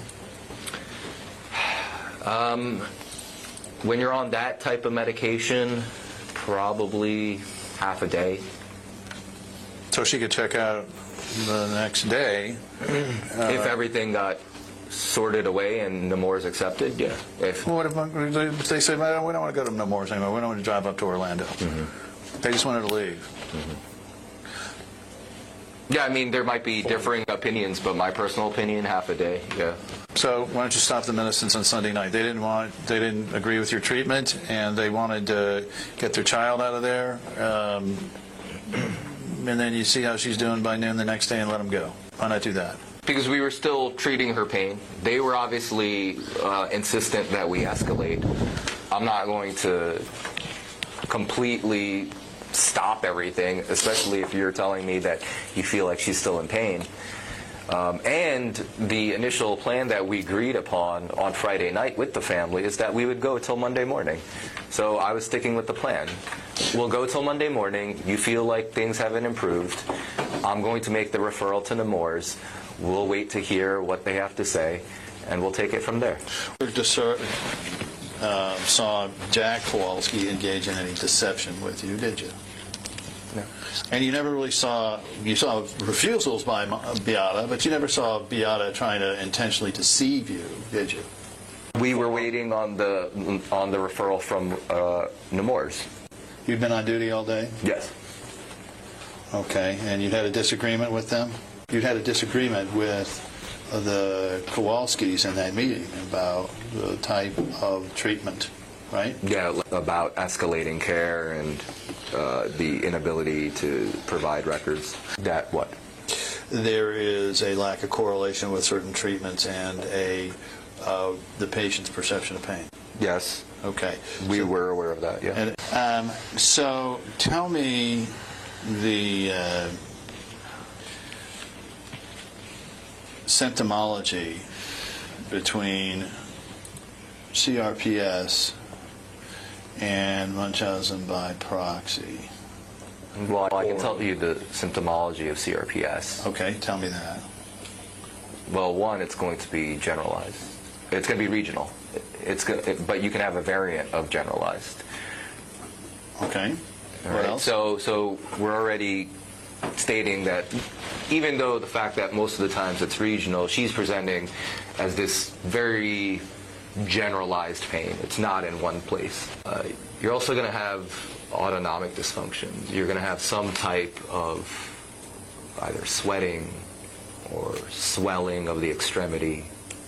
Um, when you're on that type of medication, probably half a day. So she could check out the next day. Uh, if everything got sorted away and Nemours accepted, yeah. If well, what if, if they say, well, we don't want to go to Nemours anymore, we don't want to drive up to Orlando. Mm-hmm. They just wanted to leave. Mm-hmm. Yeah, I mean, there might be differing opinions, but my personal opinion, half a day, yeah. So why don't you stop the medicines on Sunday night? They didn't want, they didn't agree with your treatment, and they wanted to get their child out of there. Um, and then you see how she's doing by noon the next day and let them go. Why not do that? Because we were still treating her pain. They were obviously uh, insistent that we escalate. I'm not going to completely stop everything, especially if you're telling me that you feel like she's still in pain. Um, and the initial plan that we agreed upon on Friday night with the family is that we would go till Monday morning. So I was sticking with the plan. We'll go till Monday morning. You feel like things haven't improved. I'm going to make the referral to Nemours. We'll wait to hear what they have to say, and we'll take it from there. Just uh, saw Jack Kowalski engage in any deception with you, did you? No. And you never really saw, you saw refusals by Beata, but you never saw Beata trying to intentionally deceive you, did you? We were waiting on the on the referral from uh, Nemours. You'd been on duty all day? Yes. Okay, and you'd had a disagreement with them? You'd had a disagreement with the Kowalskis in that meeting about the type of treatment, right? Yeah, about escalating care and uh, the inability to provide records. That what? There is a lack of correlation with certain treatments and a uh, the patient's perception of pain. Yes. Okay. We so, were aware of that, yeah. And, um, so tell me the uh, symptomology between C R P S and Munchausen by proxy. Well, I can tell you the symptomology of C R P S. Okay, tell me that. Well, one, it's going to be generalized. It's going to be regional. It's going to, but you can have a variant of generalized. Okay. All what right. else? So, so we're already stating that even though the fact that most of the times it's regional, she's presenting as this very generalized pain. It's not in one place. Uh, you're also going to have autonomic dysfunction. You're going to have some type of either sweating or swelling of the extremity,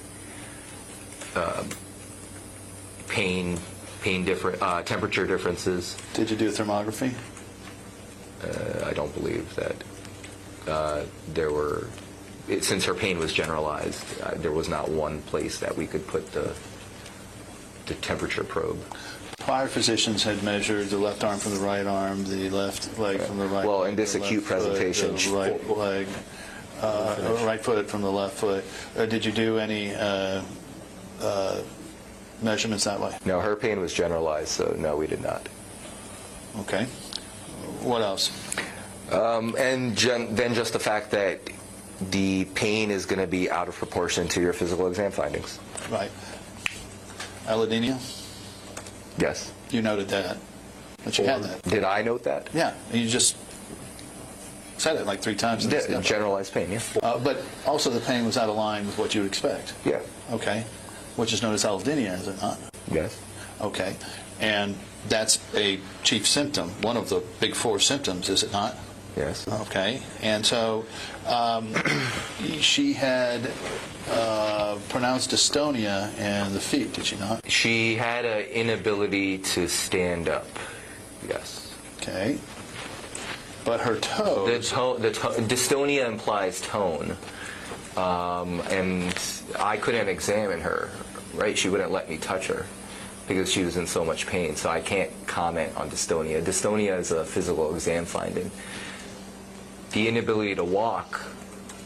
uh, pain, pain different, uh, temperature differences. Did you do a thermography? Uh, I don't believe that uh, there were, it, since her pain was generalized, uh, there was not one place that we could put the, the temperature probe. Prior physicians had measured the left arm from the right arm, the left leg from the right. Well, in this acute presentation, foot, the right leg, uh, right foot from the left foot. Uh, did you do any uh, uh, measurements that way? No, her pain was generalized, so no, we did not. Okay. What else? Um, and gen- then just the fact that the pain is going to be out of proportion to your physical exam findings. Right. Allodynia? Yes. You noted that. But you or, had that. Did I note that? Yeah. You just said it like three times. Yeah, generalized pain, yeah. Uh, but also the pain was out of line with what you would expect. Yeah. Okay. Which is known as allodynia, is it not? Yes. Okay. And that's a chief symptom, one of the big four symptoms, is it not? Yes. Okay. And so um, she had uh, pronounced dystonia in the feet, did she not? She had an inability to stand up, yes. Okay. But her toes... The, to- the to- dystonia implies tone. Um, and I couldn't examine her, right? She wouldn't let me touch her because she was in so much pain, so I can't comment on dystonia. Dystonia is a physical exam finding. The inability to walk,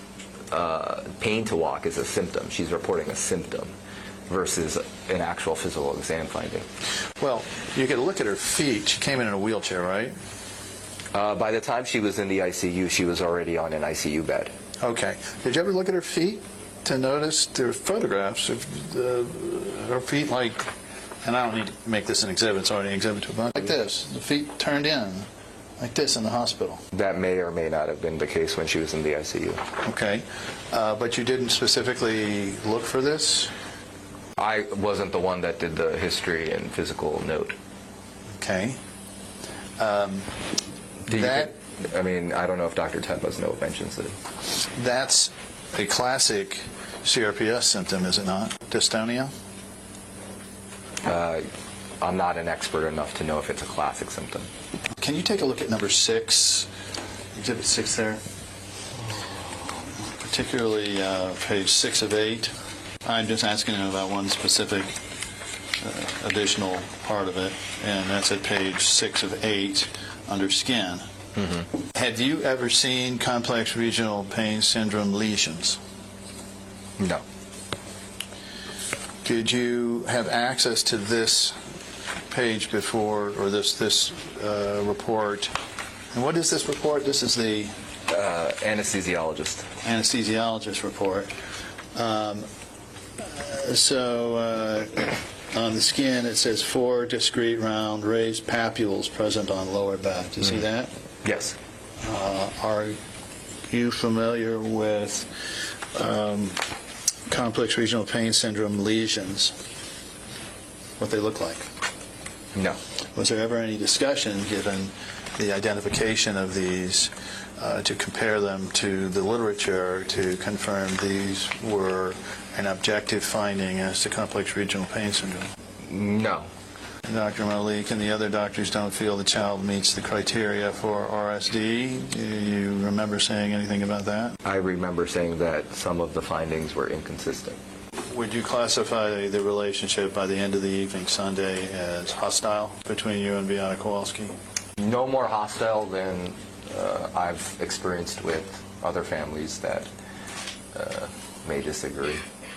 uh, pain to walk is a symptom. She's reporting a symptom versus an actual physical exam finding. Well, you get a look at her feet. She came in in a wheelchair, right? Uh, by the time she was in the I C U, she was already on an I C U bed. Okay. Did you ever look at her feet to notice there are photographs of the, her feet like, and I don't need to make this an exhibit, it's already an exhibit to a bunch, like this, the feet turned in, like this in the hospital? That may or may not have been the case when she was in the I C U. Okay. Uh, but you didn't specifically look for this? I wasn't the one that did the history and physical note. Okay. Um, that, I mean, I don't know if Doctor Tepa's note mentions it. That's a classic C R P S symptom, is it not? Dystonia? Uh, I'm not an expert enough to know if it's a classic symptom. Can you take a look at number six, exhibit six there? Particularly uh, page six of eight. I'm just asking him about one specific uh, additional part of it, and that's at page six of eight under skin. Mm-hmm. Have you ever seen complex regional pain syndrome lesions? No. Did you have access to this page before, or this this uh, report? And what is this report? This is the uh, anesthesiologist. Anesthesiologist report. Um, so uh, on the skin it says four discrete round raised papules present on lower back. Do you mm-hmm. see that? Yes. Uh, are you familiar with um, complex regional pain syndrome lesions? What they look like? No. Was there ever any discussion given the identification of these uh, to compare them to the literature to confirm these were an objective finding as to complex regional pain syndrome? No. Doctor Malik and the other doctors don't feel the child meets the criteria for R S D. Do you remember saying anything about that? I remember saying that some of the findings were inconsistent. Would you classify the relationship by the end of the evening Sunday as hostile between you and Beata Kowalski? No more hostile than uh, I've experienced with other families that uh, may disagree.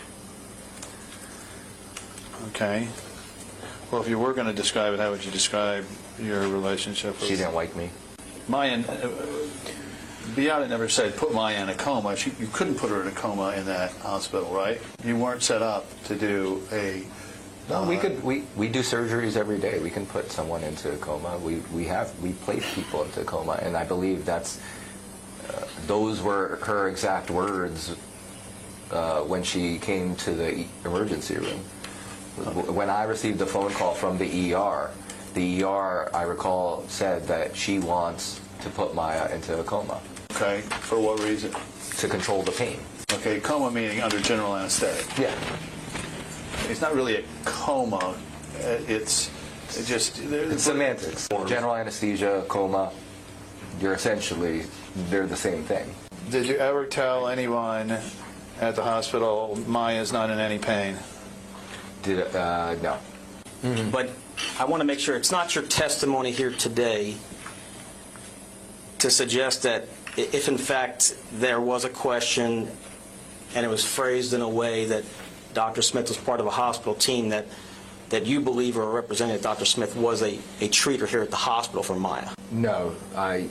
Okay. Well, if you were going to describe it, how would you describe your relationship with... She didn't like me. Maya, uh, Beata never said, put Maya in a coma. She, you couldn't put her in a coma in that hospital, right? You weren't set up to do a... No, uh, we could. We, we do surgeries every day. We can put someone into a coma. We we have we place people into a coma, and I believe that's uh, those were her exact words uh, when she came to the emergency room. When I received the phone call from the E R, the E R, I recall, said that she wants to put Maya into a coma. Okay. For what reason? To control the pain. Okay, coma meaning under general anesthetic. Yeah. It's not really a coma. It's it just... It's semantics. General anesthesia, coma, you're essentially, they're the same thing. Did you ever tell anyone at the hospital, Maya's not in any pain? Did uh, no. Mm-hmm. But I want to make sure it's not your testimony here today to suggest that if in fact there was a question and it was phrased in a way that Doctor Smith was part of a hospital team, that that you believe or represented that Doctor Smith was a, a treater here at the hospital for Maya. No, I.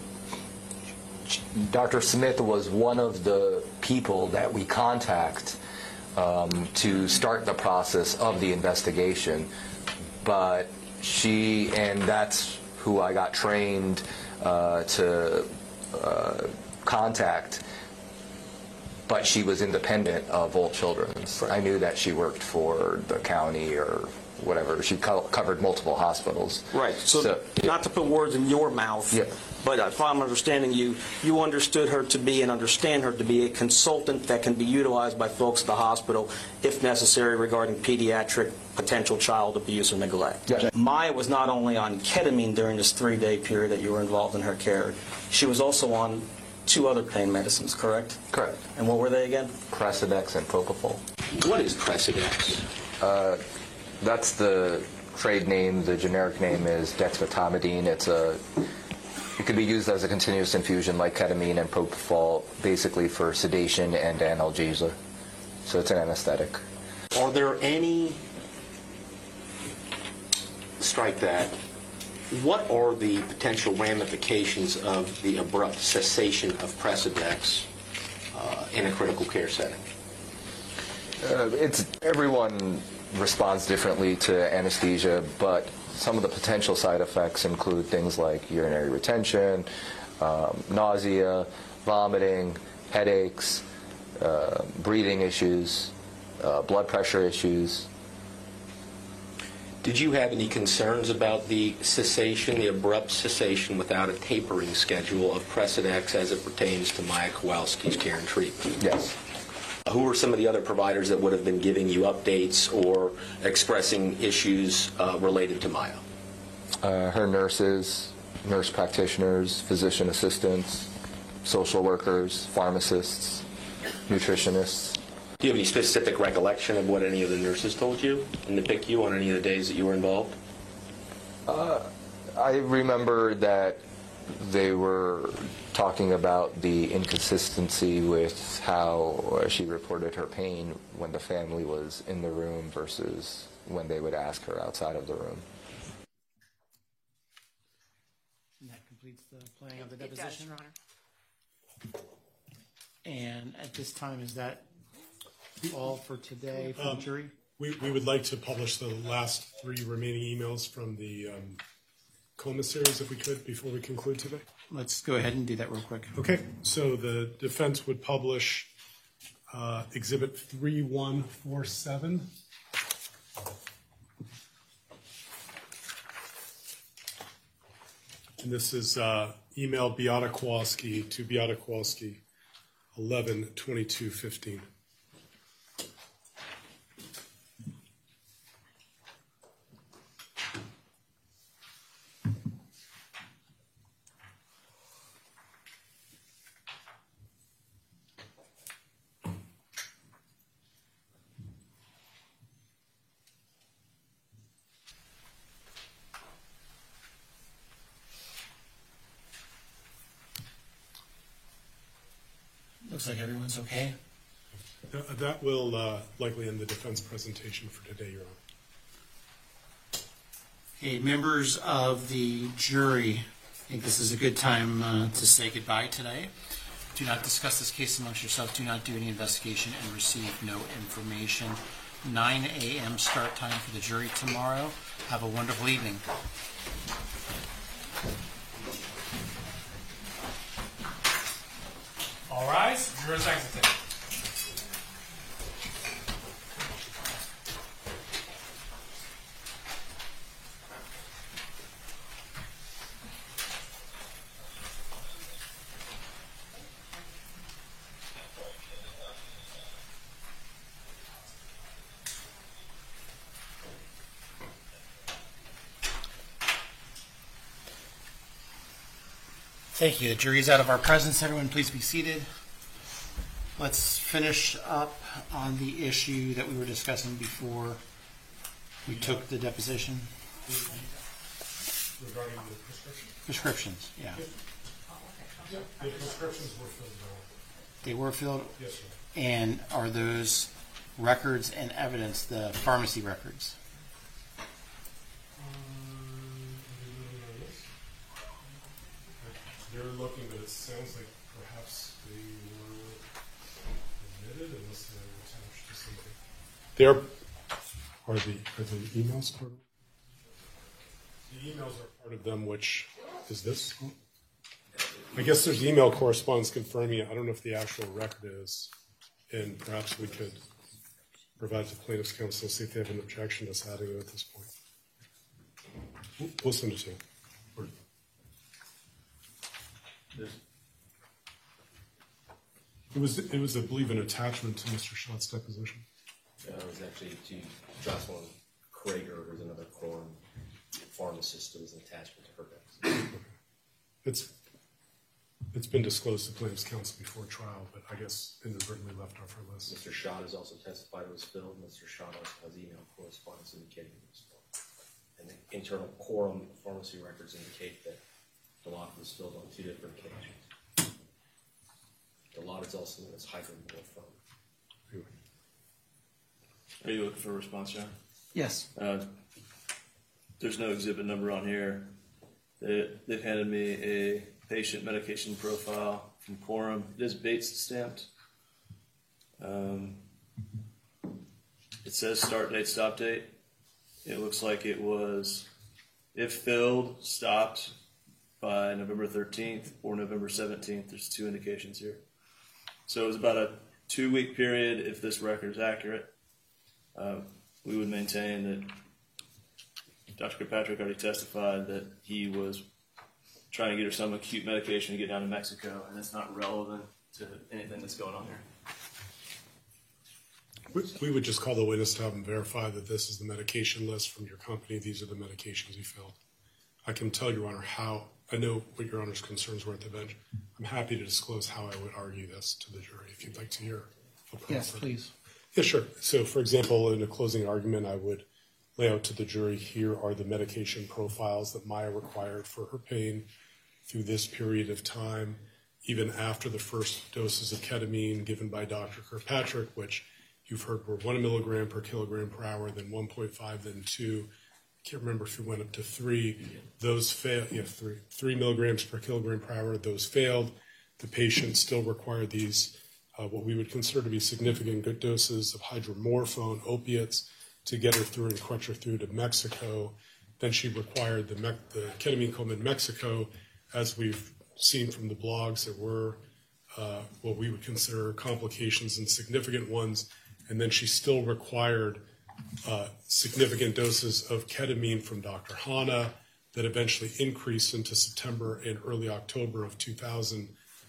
Doctor Smith was one of the people that we contact Um, to start the process of the investigation, but she, and that's who I got trained uh, to uh, contact, but she was independent of Volt Children's. Right. I knew that she worked for the county or whatever. She co covered multiple hospitals. Right, so, so not to put words in your mouth, yeah. But if I'm understanding you, you understood her to be and understand her to be a consultant that can be utilized by folks at the hospital if necessary regarding pediatric potential child abuse or neglect. Yeah. Maya was not only on ketamine during this three-day period that you were involved in her care, she was also on two other pain medicines, correct? Correct. And what were they again? Precedex and Propofol. What is Precedex? Uh, that's the trade name. The generic name is dexmetamidine. It's a It could be used as a continuous infusion like ketamine and propofol, basically for sedation and analgesia. So it's an anesthetic. Are there any, strike that, what are the potential ramifications of the abrupt cessation of Precedex uh, in a critical care setting? Uh, it's everyone responds differently to anesthesia, but some of the potential side effects include things like urinary retention, um, nausea, vomiting, headaches, uh, breathing issues, uh, blood pressure issues. Did you have any concerns about the cessation, the abrupt cessation without a tapering schedule of Precedex as it pertains to Maya Kowalski's care and treatment? Yes. Who were some of the other providers that would have been giving you updates or expressing issues uh, related to Maya? Uh, her nurses, nurse practitioners, physician assistants, social workers, pharmacists, nutritionists. Do you have any specific recollection of what any of the nurses told you and to pick you on any of the days that you were involved? Uh, I remember that they were talking about the inconsistency with how she reported her pain when the family was in the room versus when they would ask her outside of the room. And that completes the playing of the It does, deposition. Your Honor. And at this time, is that all for today for Um, the jury? We, we would like to publish the last three remaining emails from the um, Coma series, if we could, before we conclude today. Let's go ahead and do that real quick. Okay, so the defense would publish uh, Exhibit three one four seven. And this is uh, email Beata Kowalski to Beata Kowalski, eleven twenty-two fifteen. Looks like everyone's okay. Th- That will uh, likely end the defense presentation for today, Your Honor. Okay, members of the jury, I think this is a good time uh, to say goodbye today. Do not discuss this case amongst yourselves. Do not do any investigation and receive no information. nine a.m. start time for the jury tomorrow. Have a wonderful evening. All rise. Jurors exited. Thank you. The jury is out of our presence. Everyone, please be seated. Let's finish up on the issue that we were discussing before we took the deposition. Regarding the prescription? Prescriptions, yeah. Yeah, the prescriptions were filled out. They were filled? Yes, sir. And are those records and evidence the pharmacy records? They're looking, but it sounds like perhaps they were admitted unless they were attached to something. There are the are the emails part of the emails are part of them, which is this. I guess there's email correspondence confirming it. I don't know if the actual record is, and perhaps we could provide to plaintiff's counsel, see if they have an objection to us having it at this point. We'll- We'll send it to you. It was, it was, I believe, an attachment to Mister Schott's deposition. Uh, it was actually to Jocelyn Krager, who's another Quorum pharmacist, who was an attachment to her deposition. It's, it's been disclosed to plaintiff's counsel before trial, but I guess inadvertently left off our list. Mister Schott has also testified it was filled. Mister Schott also has email correspondence indicating it was filled. And the internal Quorum pharmacy records indicate that Dilaudid was filled on two different occasions. Dilaudid is also known as hydromorphone. Are you looking for a response, John? Yes. Uh, there's no exhibit number on here. They, they've handed me a patient medication profile from Quorum. It is Bates stamped. Um, it says start date, stop date. It looks like it was, if filled, stopped by November thirteenth or November seventeenth. There's two indications here. So it was about a two-week period, if this record is accurate. Uh, we would maintain that Doctor Kirkpatrick already testified that he was trying to get her some acute medication to get down to Mexico, and that's not relevant to anything that's going on here. We, we would just call the witness to have him verify that this is the medication list from your company. These are the medications he filled. I can tell Your Honor how, I know what Your Honor's concerns were at the bench. I'm happy to disclose how I would argue this to the jury if you'd like to hear. Yes, please. Yeah, sure. So, for example, in a closing argument, I would lay out to the jury, here are the medication profiles that Maya required for her pain through this period of time, even after the first doses of ketamine given by Doctor Kirkpatrick, which you've heard were one milligram per kilogram per hour, then one point five, then two. I can't remember if we went up to three. Those failed, yeah, three, three milligrams per kilogram per hour. Those failed. The patient still required these, uh, what we would consider to be significant good doses of hydromorphone, opiates, to get her through and crutch her through to Mexico. Then she required the, me- the ketamine coma in Mexico. As we've seen from the blogs, there were uh, what we would consider complications and significant ones. And then she still required uh, significant doses of ketamine from Doctor Hanna that eventually increased into September and early October of two thousand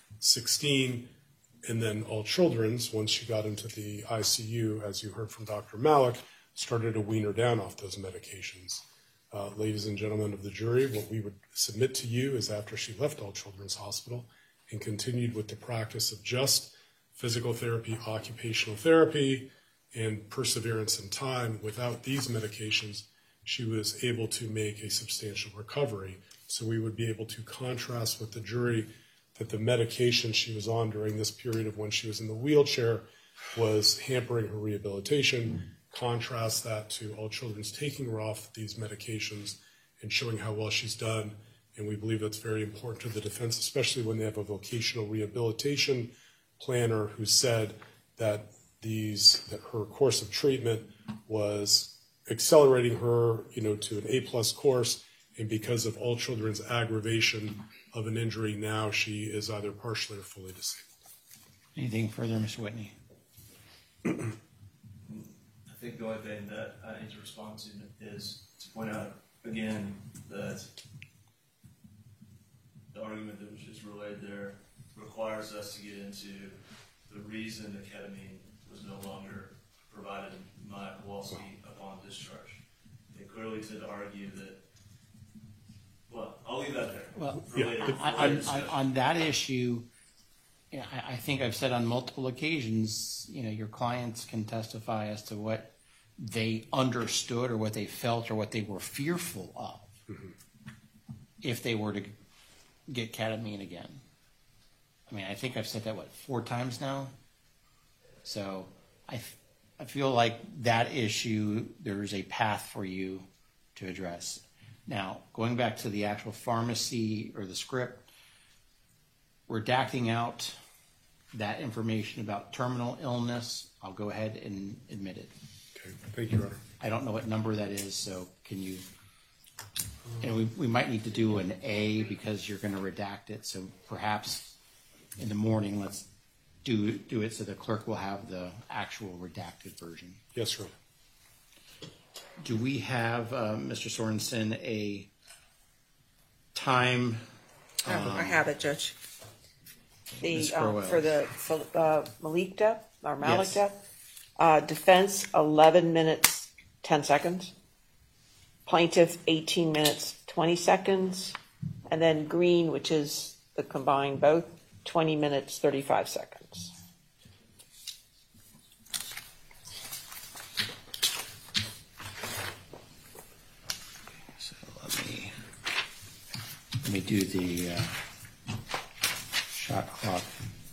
sixteen. And then All Children's, once she got into the I C U, as you heard from Doctor Malik, started to wean her down off those medications. Uh, ladies and gentlemen of the jury, what we would submit to you is after she left All Children's Hospital and continued with the practice of just physical therapy, occupational therapy, and perseverance in time, without these medications, she was able to make a substantial recovery. So we would be able to contrast with the jury that the medication she was on during this period of when she was in the wheelchair was hampering her rehabilitation. Contrast that to All Children's taking her off these medications and showing how well she's done. And we believe that's very important to the defense, especially when they have a vocational rehabilitation planner who said that these that her course of treatment was accelerating her, you know, to an A-plus course, and because of All Children's aggravation of an injury, now she is either partially or fully disabled. Anything further, Mister Whitney? I think the only thing that I need to respond to is to point out again that the argument that was just relayed there requires us to get into the reason that ketamine was no longer provided to Maya Kowalski upon discharge. They clearly did argue that, well, I'll leave that there. Well, Related, I, I, related I, on that issue, yeah, I, I think I've said on multiple occasions, you know, your clients can testify as to what they understood or what they felt or what they were fearful of mm-hmm. if they were to get ketamine again. I mean, I think I've said that, what, four times now? So I, I feel like that issue, there's a path for you to address. Now, going back to the actual pharmacy or the script, redacting out that information about terminal illness, I'll go ahead and admit it. Okay, thank you, Your Honor. I don't know what number that is, so can you, and we, we might need to do an A because you're going to redact it, so perhaps in the morning, let's do do it so the clerk will have the actual redacted version. Yes, sir. Do we have, uh, Mister Sorensen, a time? I have, um, I have it, Judge. The Miz um, Crowell. for the for, uh, Malik death or Malik Yes. death, uh, defense eleven minutes ten seconds, plaintiff eighteen minutes twenty seconds, and then Green, which is the combined both, twenty minutes thirty-five seconds. So let me Let me do the uh, shot clock.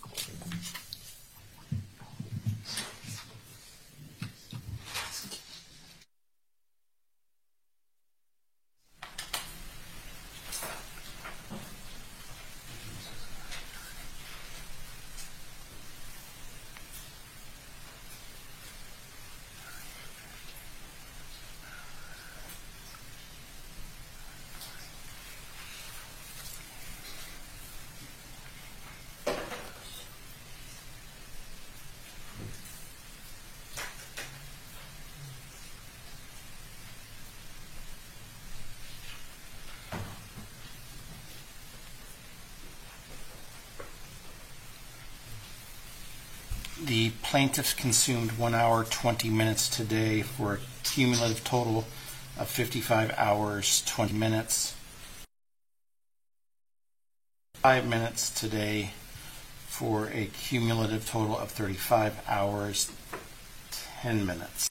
The plaintiffs consumed one hour, twenty minutes today for a cumulative total of fifty-five hours, twenty minutes. Five minutes today for a cumulative total of thirty-five hours, ten minutes.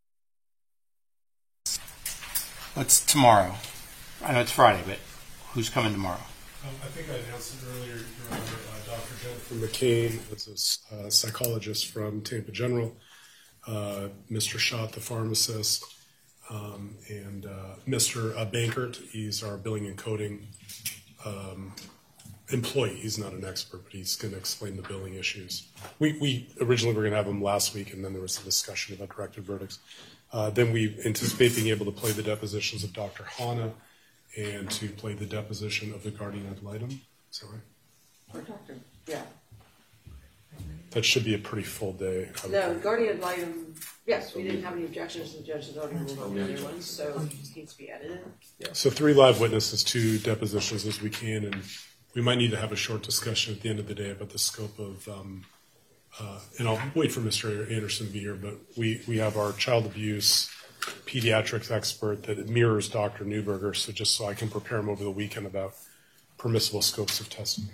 What's tomorrow? I know it's Friday, but who's coming tomorrow? Um, I think I announced it earlier, Your Honor. Uh, Doctor Jennifer McCain is a uh, psychologist from Tampa General, uh, Mister Schott, the pharmacist, um, and uh, Mister Uh, Bankert. He's our billing and coding um, employee. He's not an expert, but he's going to explain the billing issues. We, we originally were going to have him last week, and then there was a discussion about directed verdicts. Uh, then we anticipate being able to play the depositions of Doctor Hanna and to play the deposition of the guardian ad litem. Is that right? Or Doctor Yeah. That should be a pretty full day. I would No, think. guardian ad litem, yes, we didn't have any objections, the judge has already ruled on the other ones, so it just needs to be edited. So three live witnesses, two depositions as we can, and we might need to have a short discussion at the end of the day about the scope of, um, uh, and I'll wait for Mister Anderson to be here, but we, we have our child abuse pediatrics expert that mirrors Doctor Newberger, so just so I can prepare him over the weekend about permissible scopes of testimony.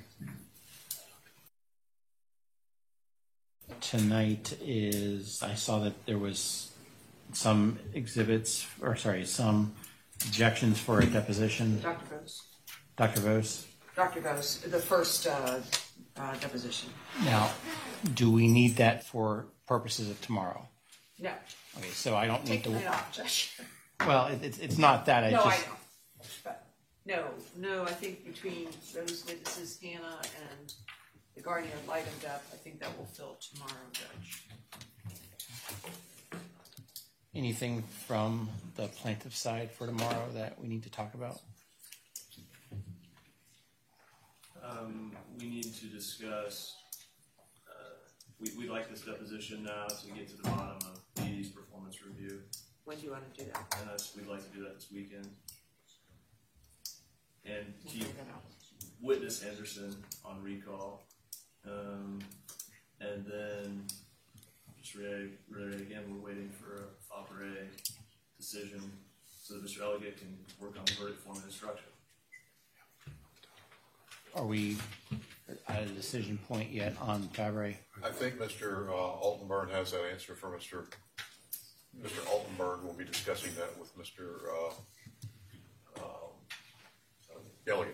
Tonight is, I saw that there was some exhibits, or sorry, some objections for a deposition. Doctor Vose. Doctor Vose. Doctor Vose, the first uh, uh, deposition. Now, do we need that for purposes of tomorrow? No. Okay, so I don't need Take to. it off, Judge. Well, it, it's it's not that. I No, just, I know. But no, no, I think between those witnesses, Hannah and the guardian ad litem depth, I think that will fill tomorrow, Judge. Anything from the plaintiff side for tomorrow that we need to talk about? Um, we need to discuss, uh, we, we'd like this deposition now to get to the bottom of Dee Dee's performance review. When do you want to do that? And that's, we'd like to do that this weekend. And keep witness Anderson on recall. Um, and then, just read, read again, we're waiting for a FOPRA decision so that Mister Elliott can work on the verdict form and instruction. Are we at a decision point yet on Fabre? I think Mister Uh, Altenburn has that answer for Mister Mister Altenburn. We'll be discussing that with Mister Uh, uh, Elliott.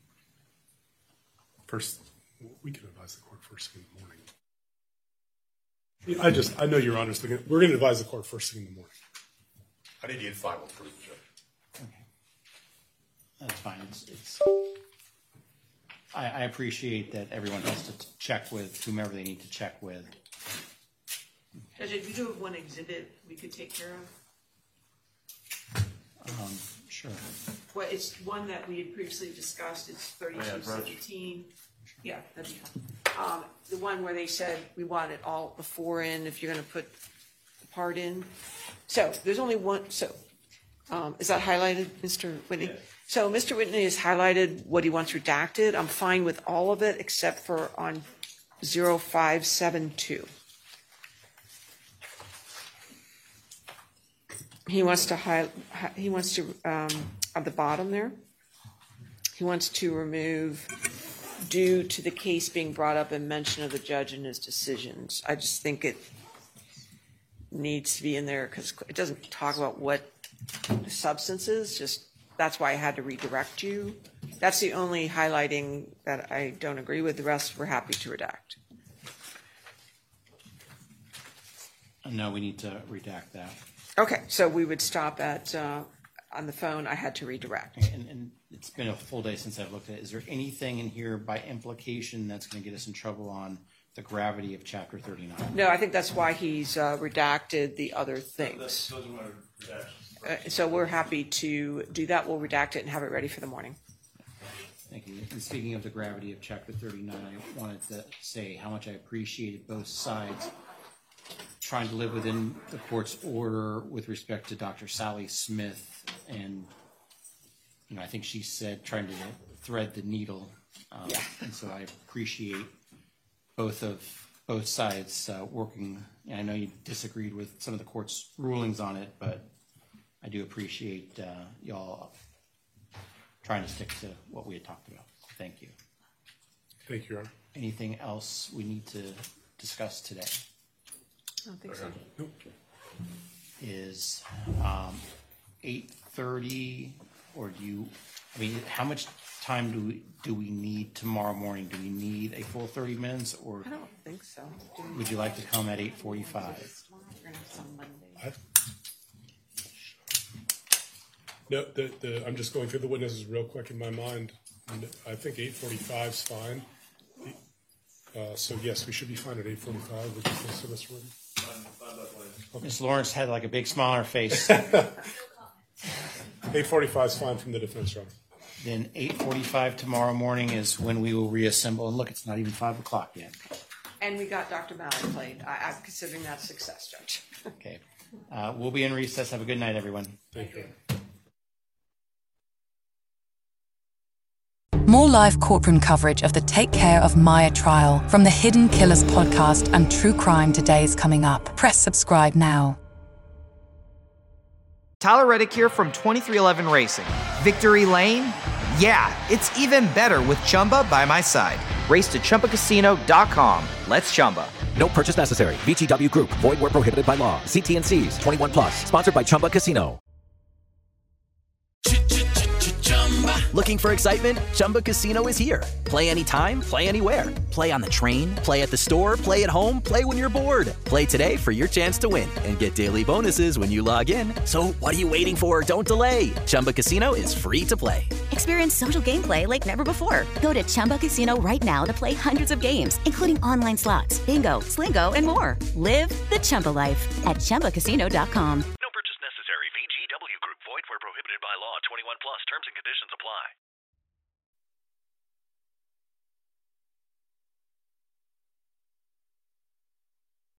First, we can advise the court first thing in the morning. Yeah, I just, I know Your Honor's thinking, we're going to advise the court first thing in the morning. I need to get final proof, Judge. Okay. That's fine. It's, it's I, I appreciate that everyone has to t- check with whomever they need to check with. Judge, if you do have one exhibit we could take care of. Um, sure. Well, it's one that we had previously discussed. It's thirty-two seventeen. Yeah, that'd be fine. Um, the one where they said we want it all before in if you're going to put the part in. So there's only one. So um, is that highlighted, Mister Whitney? Yeah. So Mister Whitney has highlighted what he wants redacted. I'm fine with all of it except for on zero five seven two. He wants to high, he wants to um, at the bottom there. He wants to remove due to the case being brought up and mention of the judge and his decisions. I just think it needs to be in there because it doesn't talk about what the substance is. Just that's why I had to redirect you. That's the only highlighting that I don't agree with. The rest we're happy to redact. No, we need to redact that. Okay, so we would stop at, uh, on the phone, I had to redirect. And, and it's been a full day since I've looked at it. Is there anything in here by implication that's going to get us in trouble on the gravity of Chapter thirty-nine? No, I think that's why he's uh, redacted the other things. Those are my redactions. Uh, so we're happy to do that. We'll redact it and have it ready for the morning. Thank you. And speaking of the gravity of Chapter thirty-nine, I wanted to say how much I appreciated both sides trying to live within the court's order with respect to Doctor Sally Smith. And, you know, I think she said trying to thread the needle. Um, yeah. And so I appreciate both of both sides uh, working. And I know you disagreed with some of the court's rulings on it, but I do appreciate uh, y'all trying to stick to what we had talked about. Thank you. Thank you, Your Honor. Anything else we need to discuss today? I don't think so. Nope. Is um, eight thirty, or do you, I mean, how much time do we, do we need tomorrow morning? Do we need a full thirty minutes, or I don't think so. Do we- would you like to come at eight forty-five? We're gonna have some Monday. I- No, the, the, I'm just going through the witnesses real quick in my mind. And I think eight forty-five is fine. Uh, so yes, we should be fine at eight forty-five. Would you think so, Mister Whitten? Okay. Miz Lawrence had like a big smile on her face. eight forty-five is fine from the defense, Your Honor. Then eight forty-five tomorrow morning is when we will reassemble. And look, it's not even five o'clock yet. And we got Doctor Malley played. I, I'm considering that a success, Judge. Okay. Uh, we'll be in recess. Have a good night, everyone. Thank you. More live courtroom coverage of the Take Care of Maya trial from the Hidden Killers podcast and True Crime Today is coming up. Press subscribe now. Tyler Reddick here from twenty-three eleven Racing. Victory Lane? Yeah, it's even better with Chumba by my side. Race to Chumba Casino dot com. Let's Chumba. No purchase necessary. V G W Group. Void where prohibited by law. See T and C's. twenty-one plus. Sponsored by Chumba Casino. Looking for excitement? Chumba Casino is here. Play anytime, play anywhere. Play on the train, play at the store, play at home, play when you're bored. Play today for your chance to win and get daily bonuses when you log in. So what are you waiting for? Don't delay. Chumba Casino is free to play. Experience social gameplay like never before. Go to Chumba Casino right now to play hundreds of games, including online slots, bingo, Slingo, and more. Live the Chumba life at Chumba Casino dot com.